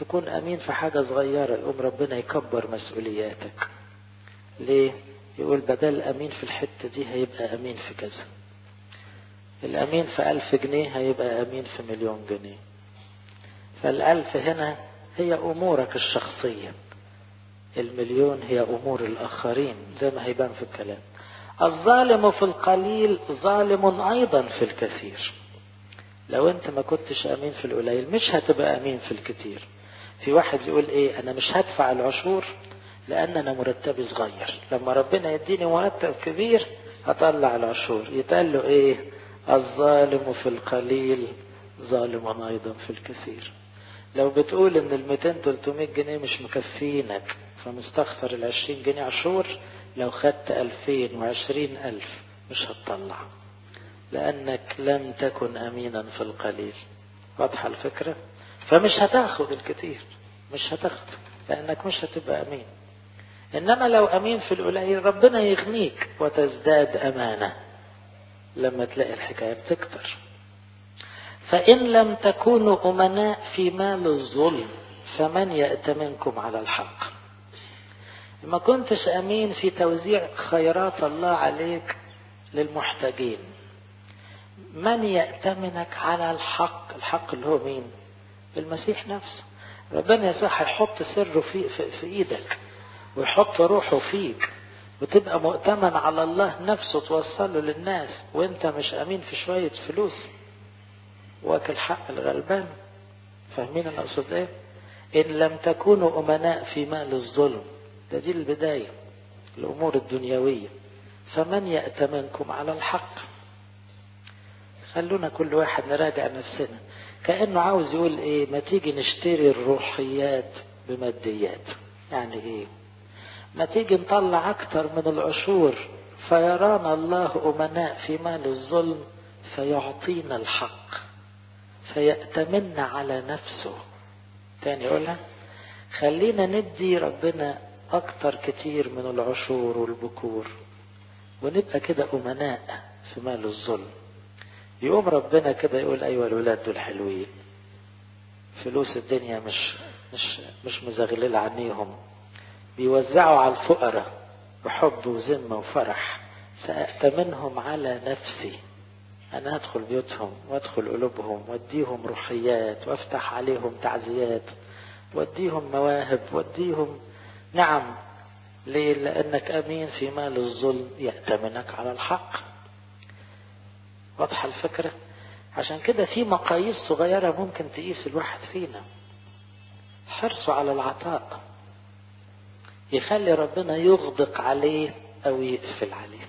تكون أمين في حاجة صغيرة يقوم ربنا يكبر مسؤولياتك. ليه؟ يقول بدل أمين في الحتة دي هيبقى أمين في كذا. الأمين في ألف جنيه هيبقى أمين في مليون جنيه. فالألف هنا هي أمورك الشخصية، المليون هي أمور الآخرين زي ما هيبان في الكلام. الظالم في القليل ظالم أيضا في الكثير. لو أنت ما كنتش أمين في القليل مش هتبقى أمين في الكثير. في واحد يقول إيه، أنا مش هدفع العشور لأن أنا مرتبي صغير، لما ربنا يديني مرتب كبير هطلع العشور. يتقال له إيه؟ الظالم في القليل ظالم أيضا في الكثير. لو بتقول إن الميتين تلتمية جنيه مش مكفينك فمستخسر العشرين جنيه عشور، لو خدت ألفين وعشرين ألف مش هتطلع، لأنك لم تكن أمينا في القليل. واضحة الفكرة؟ فمش هتاخد الكثير، مش هتاخد لأنك مش هتبقى أمين. إنما لو أمين في القليل ربنا يغنيك وتزداد أمانة لما تلاقي الحكاية بتكتر. فإن لم تكونوا أمناء في مال الظلم فمن يأتمنكم على الحق. ما كنتش أمين في توزيع خيرات الله عليك للمحتاجين، من يأتمنك على الحق؟ الحق اللي هو مين؟ المسيح نفسه. ربنا يسوع هيحط سره في, في, في ايدك ويحط روحه فيك وتبقى مؤتمن على الله نفسه توصله للناس، وانت مش امين في شوية فلوس واكل حق الغلبان. فاهمين انا اقصد ايه؟ ان لم تكونوا امناء في مال الظلم، ده دي البداية الامور الدنيوية، فمن يأتمنكم على الحق. خلونا كل واحد نراجع نفسنا، كأنه عاوز يقول ايه، ما تيجي نشتري الروحيات بماديات. يعني ايه؟ ما تيجي نطلع اكتر من العشور فيرانا الله امناء في مال الظلم فيعطينا الحق فيأتمنا على نفسه. تاني يقولها، خلينا ندي ربنا اكتر كتير من العشور والبكور ونبقى كده امناء في مال الظلم. يقوم ربنا كده يقول ايوه الولاد دول حلوين، فلوس الدنيا مش مش مش مزغلله عنيهم، بيوزعوا على الفقراء بحب وذمه وفرح، سأأتمنهم على نفسي. انا هدخل بيوتهم وادخل قلوبهم واديهم روحيات وافتح عليهم تعزيات واديهم مواهب واديهم نعم. ليه؟ لانك امين في مال الظلم يأتمنك على الحق. واضحة الفكرة؟ عشان كده في مقاييس صغيرة ممكن تقيس الواحد فينا. حرصه على العطاء يخلي ربنا يغدق عليه او يقفل عليه.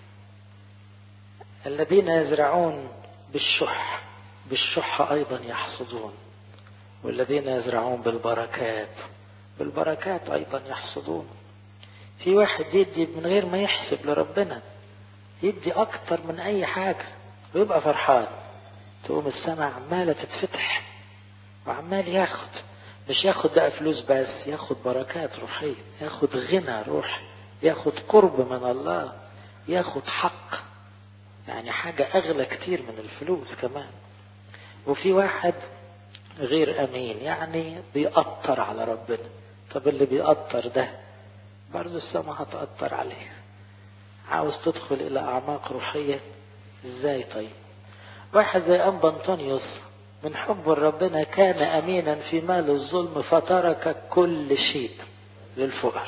الذين يزرعون بالشح بالشح ايضا يحصدون، والذين يزرعون بالبركات بالبركات ايضا يحصدون. في واحد يدي من غير ما يحسب لربنا، يدي اكتر من اي حاجة ويبقى فرحان، تقوم السماء عمالة تتفتح وعمال ياخد، مش ياخد بقى فلوس بس، ياخد بركات روحية، ياخد غنى روحي، ياخد قرب من الله، ياخد حق، يعني حاجة اغلى كتير من الفلوس كمان. وفي واحد غير امين، يعني بيقطر على ربنا. طب اللي بيقطر ده برضو السماء هتقطر عليه. عاوز تدخل الى اعماق روحية ازاي؟ طيب واحد زي أنبا أنطونيوس من حب ربنا كان أمينا في مال الظلم فترك كل شيء للفقراء،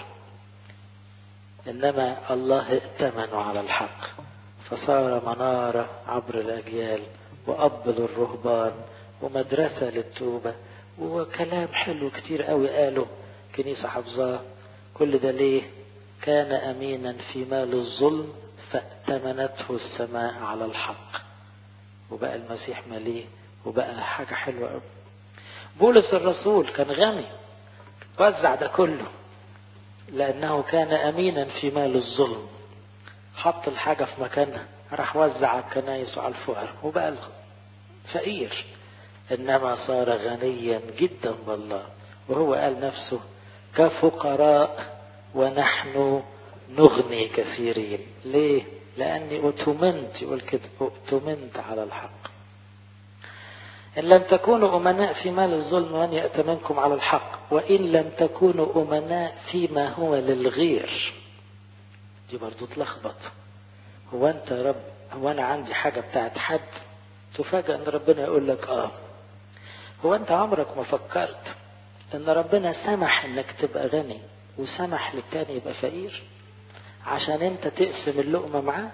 إنما الله ائتمنوا على الحق فصار منارة عبر الأجيال وأب للرهبان ومدرسة للتوبة وكلام حلو كتير قوي قاله كنيسة حفظاه. كل ده ليه؟ كان أمينا في مال الظلم فائتمنته السماء على الحق، وبقى المسيح مليه وبقى حاجة حلوة قوي. بولس الرسول كان غني، وزع ده كله لأنه كان أمينا في مال الظلم، حط الحاجة في مكانها، راح وزع على الكنائس وعلى الفقراء وبقى فقير، إنما صار غنيا جدا بالله. وهو قال نفسه كفقراء ونحن نغني كثيرين. ليه؟ لأني أؤتمنت، يقول كده أؤتمنت على الحق. إن لم تكونوا أمناء في مال الظلم من يأتمنكم على الحق، وإن لم تكونوا أمناء فيما هو للغير. دي برضو تلخبط. هو أنت يا رب، هو أنا عندي حاجة بتاعت حد؟ تفاجأ أن ربنا يقول لك آه. هو أنت عمرك ما فكرت أن ربنا سمح أنك تبقى غني وسمح للتاني يبقى فقير عشان أنت تقسم اللقمة معاه؟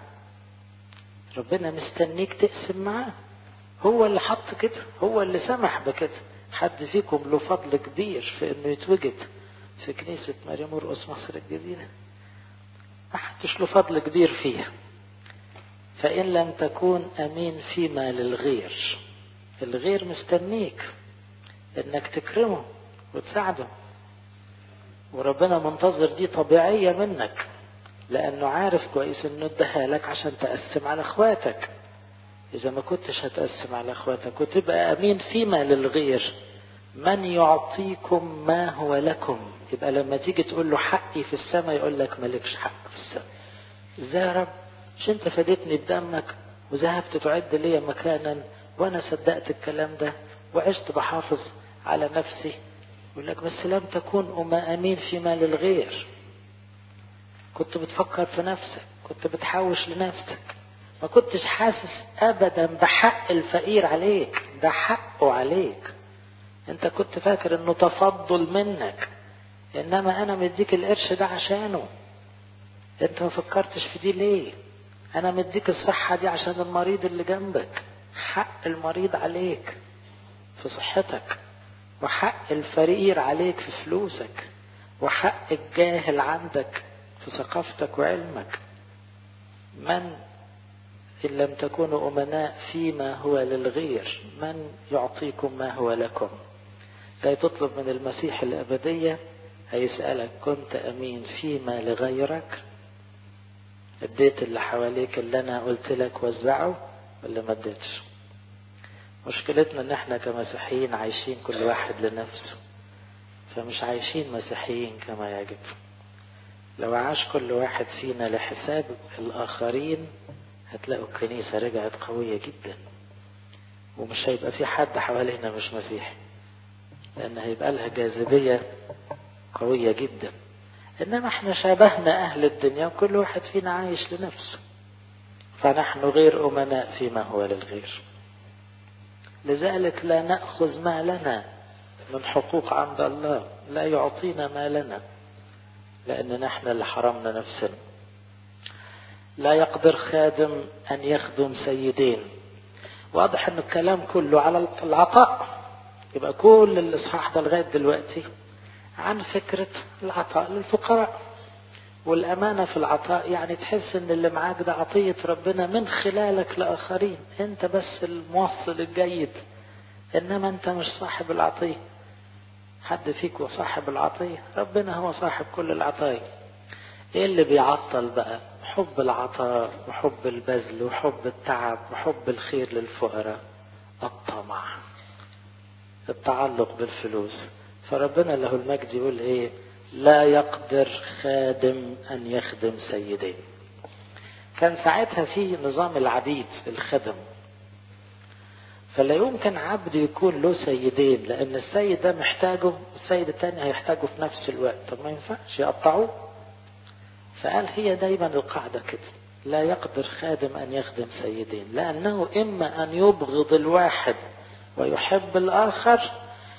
ربنا مستنيك تقسم معاه. هو اللي حط كده، هو اللي سمح بكده. حد فيكم له فضل كبير في انه يتوجد في كنيسة ماري مرقس مصر الجديدة؟ ما حدش له فضل كبير فيها. فإن لم تكون أمين فيما للغير، الغير مستنيك انك تكرمه وتساعده، وربنا منتظر دي طبيعية منك، لأنه عارف كويس انه اداها لك عشان تقسم على اخواتك. إذا ما كنتش هتقسم على اخواتك وتبقى أمين فيما للغير، من يعطيكم ما هو لكم؟ يبقى لما تيجي تقول له حقي في السماء يقول لك مالكش حق في السماء. ازاي يا رب؟ مش انت فديتني بدمك وذهبت تعد لي مكانا وانا صدقت الكلام ده وعشت بحافظ على نفسي؟ يقول لك بس لم تكون أما أمين فيما للغير. كنت بتفكر في نفسك، كنت بتحوش لنفسك، ما كنتش حاسس ابدا بحق الفقير عليك، ده حقه عليك. انت كنت فاكر انه تفضل منك، انما انا مديك القرش ده عشانه. انت ما فكرتش في دي ليه؟ انا مديك الصحة دي عشان المريض اللي جنبك. حق المريض عليك في صحتك، وحق الفقير عليك في فلوسك، وحق الجاهل عندك في ثقافتك وعلمك. من إن لم تكونوا أمناء فيما هو للغير، من يعطيكم ما هو لكم؟ لا تطلب من المسيح الأبدية، هيسألك كنت أمين فيما لغيرك؟ اديت اللي حواليك اللي أنا قلت لك وزعه ولا ما اديتش؟ مشكلتنا ان احنا كمسيحيين عايشين كل واحد لنفسه، فمش عايشين مسيحيين كما يجب. لو عاش كل واحد فينا لحساب الآخرين هتلاقوا الكنيسة رجعت قوية جدا، ومش هيبقى في حد حوالينا مش مسيحي، لأن هيبقى لها جاذبية قوية جدا. إنما احنا شابهنا أهل الدنيا وكل واحد فينا عايش لنفسه، فنحن غير أمناء فيما هو للغير. لذلك لا نأخذ ما لنا من حقوق عند الله، لا يعطينا ما لنا، لأن نحن اللي حرمنا نفسنا. لا يقدر خادم أن يخدم سيدين. واضح أن الكلام كله على العطاء، يبقى كل الإصحاح ده لغاية دلوقتي عن فكرة العطاء للفقراء والأمانة في العطاء. يعني تحس أن اللي معاك ده عطية ربنا من خلالك لآخرين، أنت بس الموصل الجيد، إنما أنت مش صاحب العطية. حد فيك صاحب العطية؟ ربنا هو صاحب كل العطايا. إيه اللي بيعطل بقى؟ حب العطاء وحب البذل وحب التعب وحب الخير للفقراء، الطمع، التعلق بالفلوس. فربنا له المجد يقول ايه؟ لا يقدر خادم ان يخدم سيدين. كان ساعتها في نظام العبيد الخدم، فلا يمكن عبد يكون له سيدين، لان السيد ده محتاجه والسيد الثاني هيحتاجه في نفس الوقت، طب ما ينفعش يقطعوه. فقال هي دايما القاعدة كده، لا يقدر خادم أن يخدم سيدين، لأنه إما أن يبغض الواحد ويحب الآخر،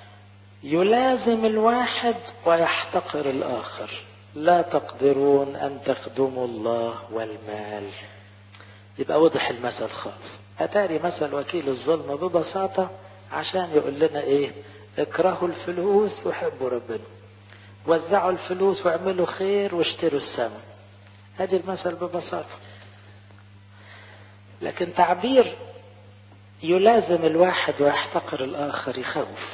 يلازم الواحد ويحتقر الآخر. لا تقدرون أن تخدموا الله والمال. يبقى وضح المثل خالص. أتاري مثل وكيل الظلم ببساطة عشان يقول لنا إيه؟ اكرهوا الفلوس وحبوا ربنا، وزعوا الفلوس واعملوا خير واشتروا السماء. هذه المثل ببساطة. لكن تعبير يلازم الواحد ويحتقر الآخر يخوف،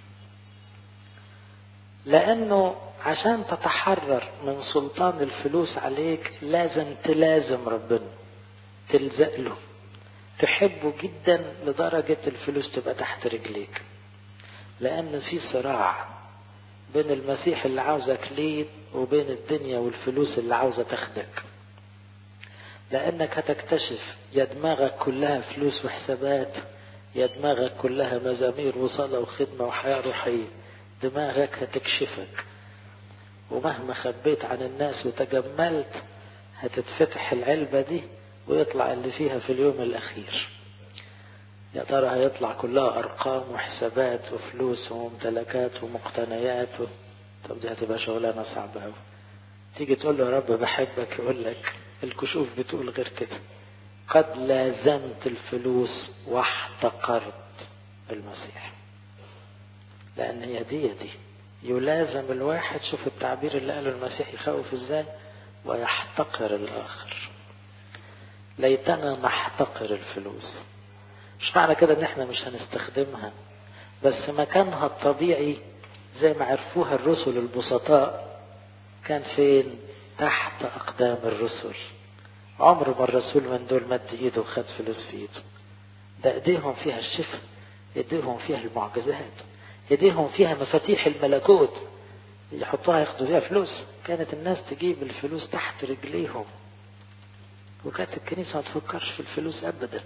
لأنه عشان تتحرر من سلطان الفلوس عليك لازم تلازم ربنا، تلزق له، تحبه جدا لدرجة الفلوس تبقى تحت رجليك. لأن في صراع بين المسيح اللي عاوزك ليه وبين الدنيا والفلوس اللي عاوزة تاخدك. لأنك هتكتشف يا دماغك كلها فلوس وحسابات، يا دماغك كلها مزامير وصلاة وخدمة وحياة روحية، دماغك هتكشفك، ومهما خبيت عن الناس وتجملت هتتفتح العلبة دي ويطلع اللي فيها في اليوم الأخير. يا ترى هيطلع كلها أرقام وحسابات وفلوس وممتلكات ومقتنيات و... طب دي هتبقى شغلانة صعبة أوي. تيجي تقول له يا رب بحبك، يقول لك الكشوف بتقول غير كده، قد لازمت الفلوس واحتقرت المسيح. لأن هي دي دي يلازم الواحد، شوف التعبير اللي قاله المسيح يخوف ازاي، ويحتقر الآخر. ليتنا نحتقر الفلوس. مش معنى كده ان احنا مش هنستخدمها، بس مكانها الطبيعي زي ما عرفوها الرسل البسطاء كان فين؟ تحت أقدام الرسل. عمر ما الرسول من دول مد ايده وخد فلوس في ايده. ده ايديهم فيها الشفاء، ايديهم فيها المعجزات، ايديهم فيها مفاتيح الملكوت، يحطوها ياخدوا فيها فلوس. كانت الناس تجيب الفلوس تحت رجليهم، وكانت الكنيسة ما تفكرش في الفلوس ابدا،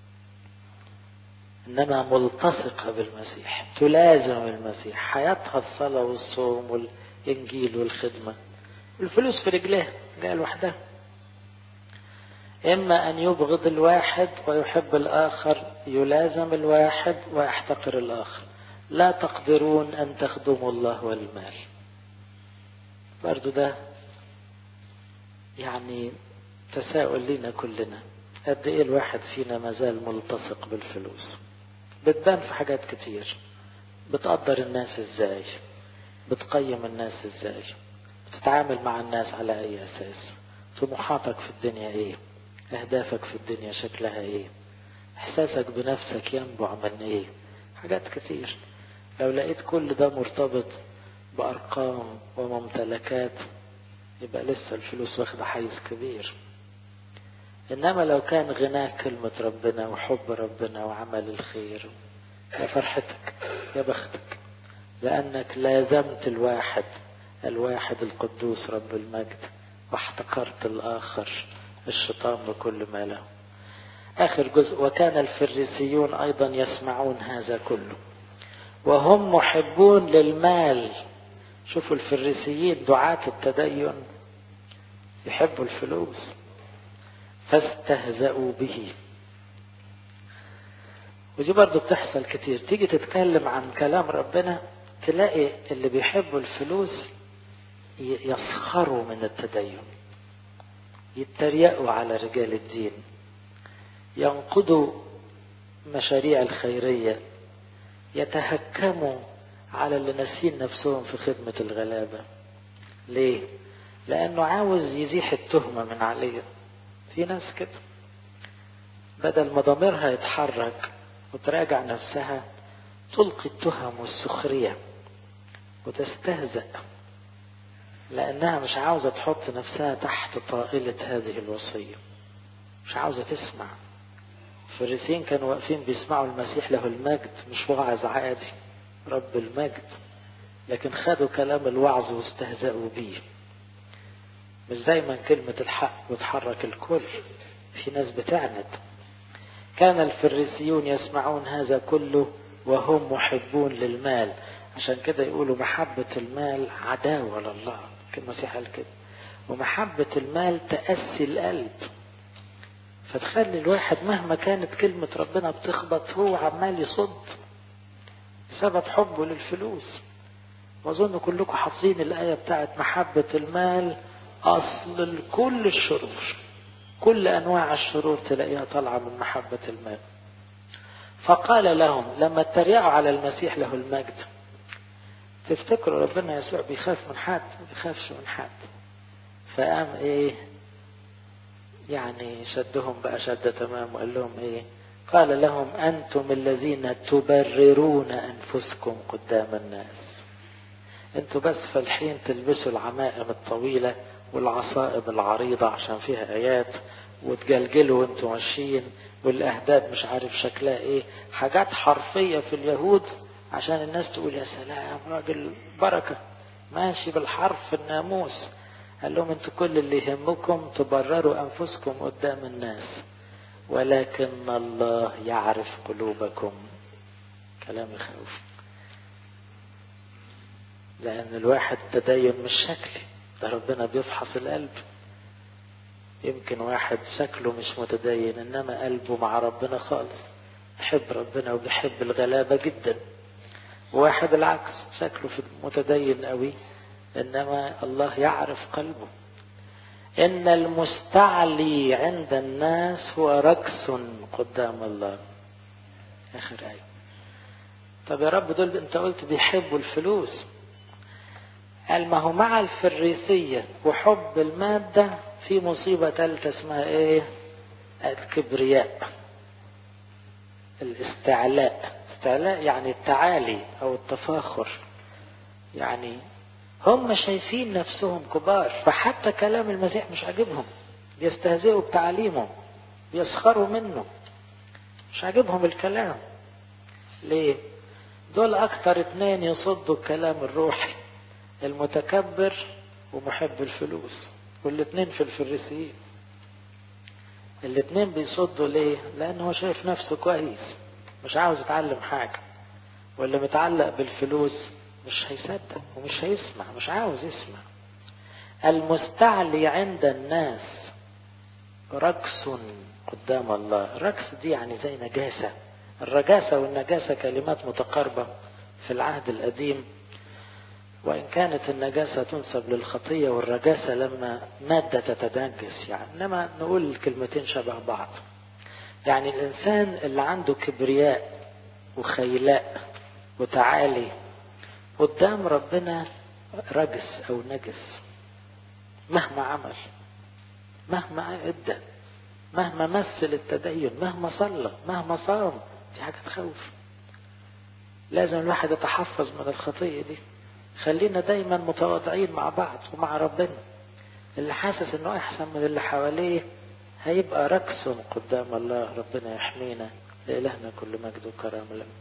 انما ملتصقة بالمسيح، تلازم المسيح، حياتها الصلاة والصوم والانجيل والخدمة، الفلوس في رجلها جاء لوحدها. اما ان يبغض الواحد ويحب الاخر، يلازم الواحد ويحتقر الاخر. لا تقدرون ان تخدموا الله والمال. برضو ده يعني تساؤل لنا كلنا، قد ايه الواحد فينا مازال ملتصق بالفلوس. بتبان في حاجات كتير، بتقدر الناس ازاي، بتقيم الناس ازاي، بتتعامل مع الناس على اي اساس، طموحاتك في الدنيا ايه، اهدافك في الدنيا شكلها ايه، احساسك بنفسك ينبع من ايه. حاجات كتير. لو لقيت كل ده مرتبط بارقام وممتلكات يبقى لسه الفلوس واخده حيز كبير. انما لو كان غناك كلمة ربنا وحب ربنا وعمل الخير، يا فرحتك يا بختك، لانك لازمت الواحد الواحد القدوس رب المجد، واحتقرت الاخر الشيطان بكل ما له. اخر جزء، وكان الفريسيون ايضا يسمعون هذا كله وهم محبون للمال. شوفوا الفريسيين دعاة التدين يحبوا الفلوس، فاستهزأوا به. ودي برضو بتحصل كتير، تيجي تتكلم عن كلام ربنا تلاقي اللي بيحبوا الفلوس يسخروا من التدين، يتريقوا على رجال الدين، ينقضوا مشاريع الخيرية، يتهكموا على اللي ناسين نفسهم في خدمة الغلابة. ليه؟ لأنه عاوز يزيح التهمة من عليه. في ناس كده بدل ما ضميرها يتحرك وتراجع نفسها تلقي التهم والسخرية وتستهزأ، لأنها مش عاوزة تحط نفسها تحت طائلة هذه الوصية، مش عاوزة تسمع. الفريسيين كانوا واقفين بيسمعوا المسيح له المجد، مش وعظ عادي رب المجد، لكن خدوا كلام الوعظ واستهزأوا بيه. مش دايما كلمة الحق بتحرك الكل، في ناس بتعند. كان الفريسيون يسمعون هذا كله وهم محبون للمال. عشان كده يقولوا محبة المال عداوة لله، كما المسيح قال كده، ومحبة المال تأسي القلب، فتخلي الواحد مهما كانت كلمة ربنا بتخبط هو عمال يصد بسبب حبه للفلوس. واظن كلكم حافظين الآية بتاعت محبة المال أصل كل الشرور، كل أنواع الشرور تلاقيها طالعة من محبة المال. فقال لهم لما اتريقوا على المسيح له المجد، تفتكروا ربنا يسوع بيخاف من حد؟ ما بيخافش من حد. فقام ايه يعني شدهم بقى شدة تمام وقال لهم ايه؟ قال لهم أنتم الذين تبررون أنفسكم قدام الناس. انتوا بس فالحين تلبسوا العمائم الطويلة والعصائب العريضة عشان فيها آيات، وتجلجلوا وانتوا ماشيين، والأهداب مش عارف شكلها ايه، حاجات حرفية في اليهود عشان الناس تقول يا سلام راجل بركة ماشي بالحرف في الناموس. قال لهم انتوا كل اللي يهمكم تبرروا أنفسكم قدام الناس، ولكن الله يعرف قلوبكم. كلام يخوف، لأن الواحد تدين مش شكلي، ده ربنا بيفحص القلب. يمكن واحد شكله مش متدين إنما قلبه مع ربنا خالص، يحب ربنا وبيحب الغلابة جدا. واحد العكس، شكله في متدين قوي إنما الله يعرف قلبه. إن المستعلي عند الناس هو ركس قدام الله. آخر آية. طب يا رب دول انت قلت بيحبوا الفلوس. قال ما هو مع الفريسية وحب المادة في مصيبة ثالثة اسمها ايه؟ الكبرياء، الاستعلاء. استعلاء يعني التعالي او التفاخر، يعني هم شايفين نفسهم كبار، فحتى كلام المسيح مش عاجبهم، بيستهزئوا بتعليمه، بيسخروا منه، مش عاجبهم الكلام. ليه؟ دول اكتر اتنين يصدوا الكلام الروحي، المتكبر ومحب الفلوس، والاتنين في الفريسيين. الاتنين بيصدوا ليه؟ لانه هو شايف نفسه كويس، مش عاوز يتعلم حاجة، واللي متعلق بالفلوس مش هيصدق ومش هيسمع، مش عاوز يسمع. المستعلي عند الناس ركس قدام الله. الركس دي يعني زي نجاسة. الرجاسة والنجاسة كلمات متقاربة في العهد القديم، وإن كانت النجاسة تنسب للخطية والرجاسة لما مادة تتنجس يعني، إنما نقول الكلمتين شبه بعض. يعني الإنسان اللي عنده كبرياء وخيلاء وتعالي قدام ربنا رجس أو نجس، مهما عمل، مهما ادى، مهما مثل التدين، مهما صلى، مهما صام. دي حاجة تخوف. لازم الواحد يتحفظ من الخطية دي. خلينا دايما متواضعين مع بعض ومع ربنا. اللي حاسس انه احسن من اللي حواليه هيبقى ركس قدام الله. ربنا يحمينا. لإلهنا كل مجد وكرم له.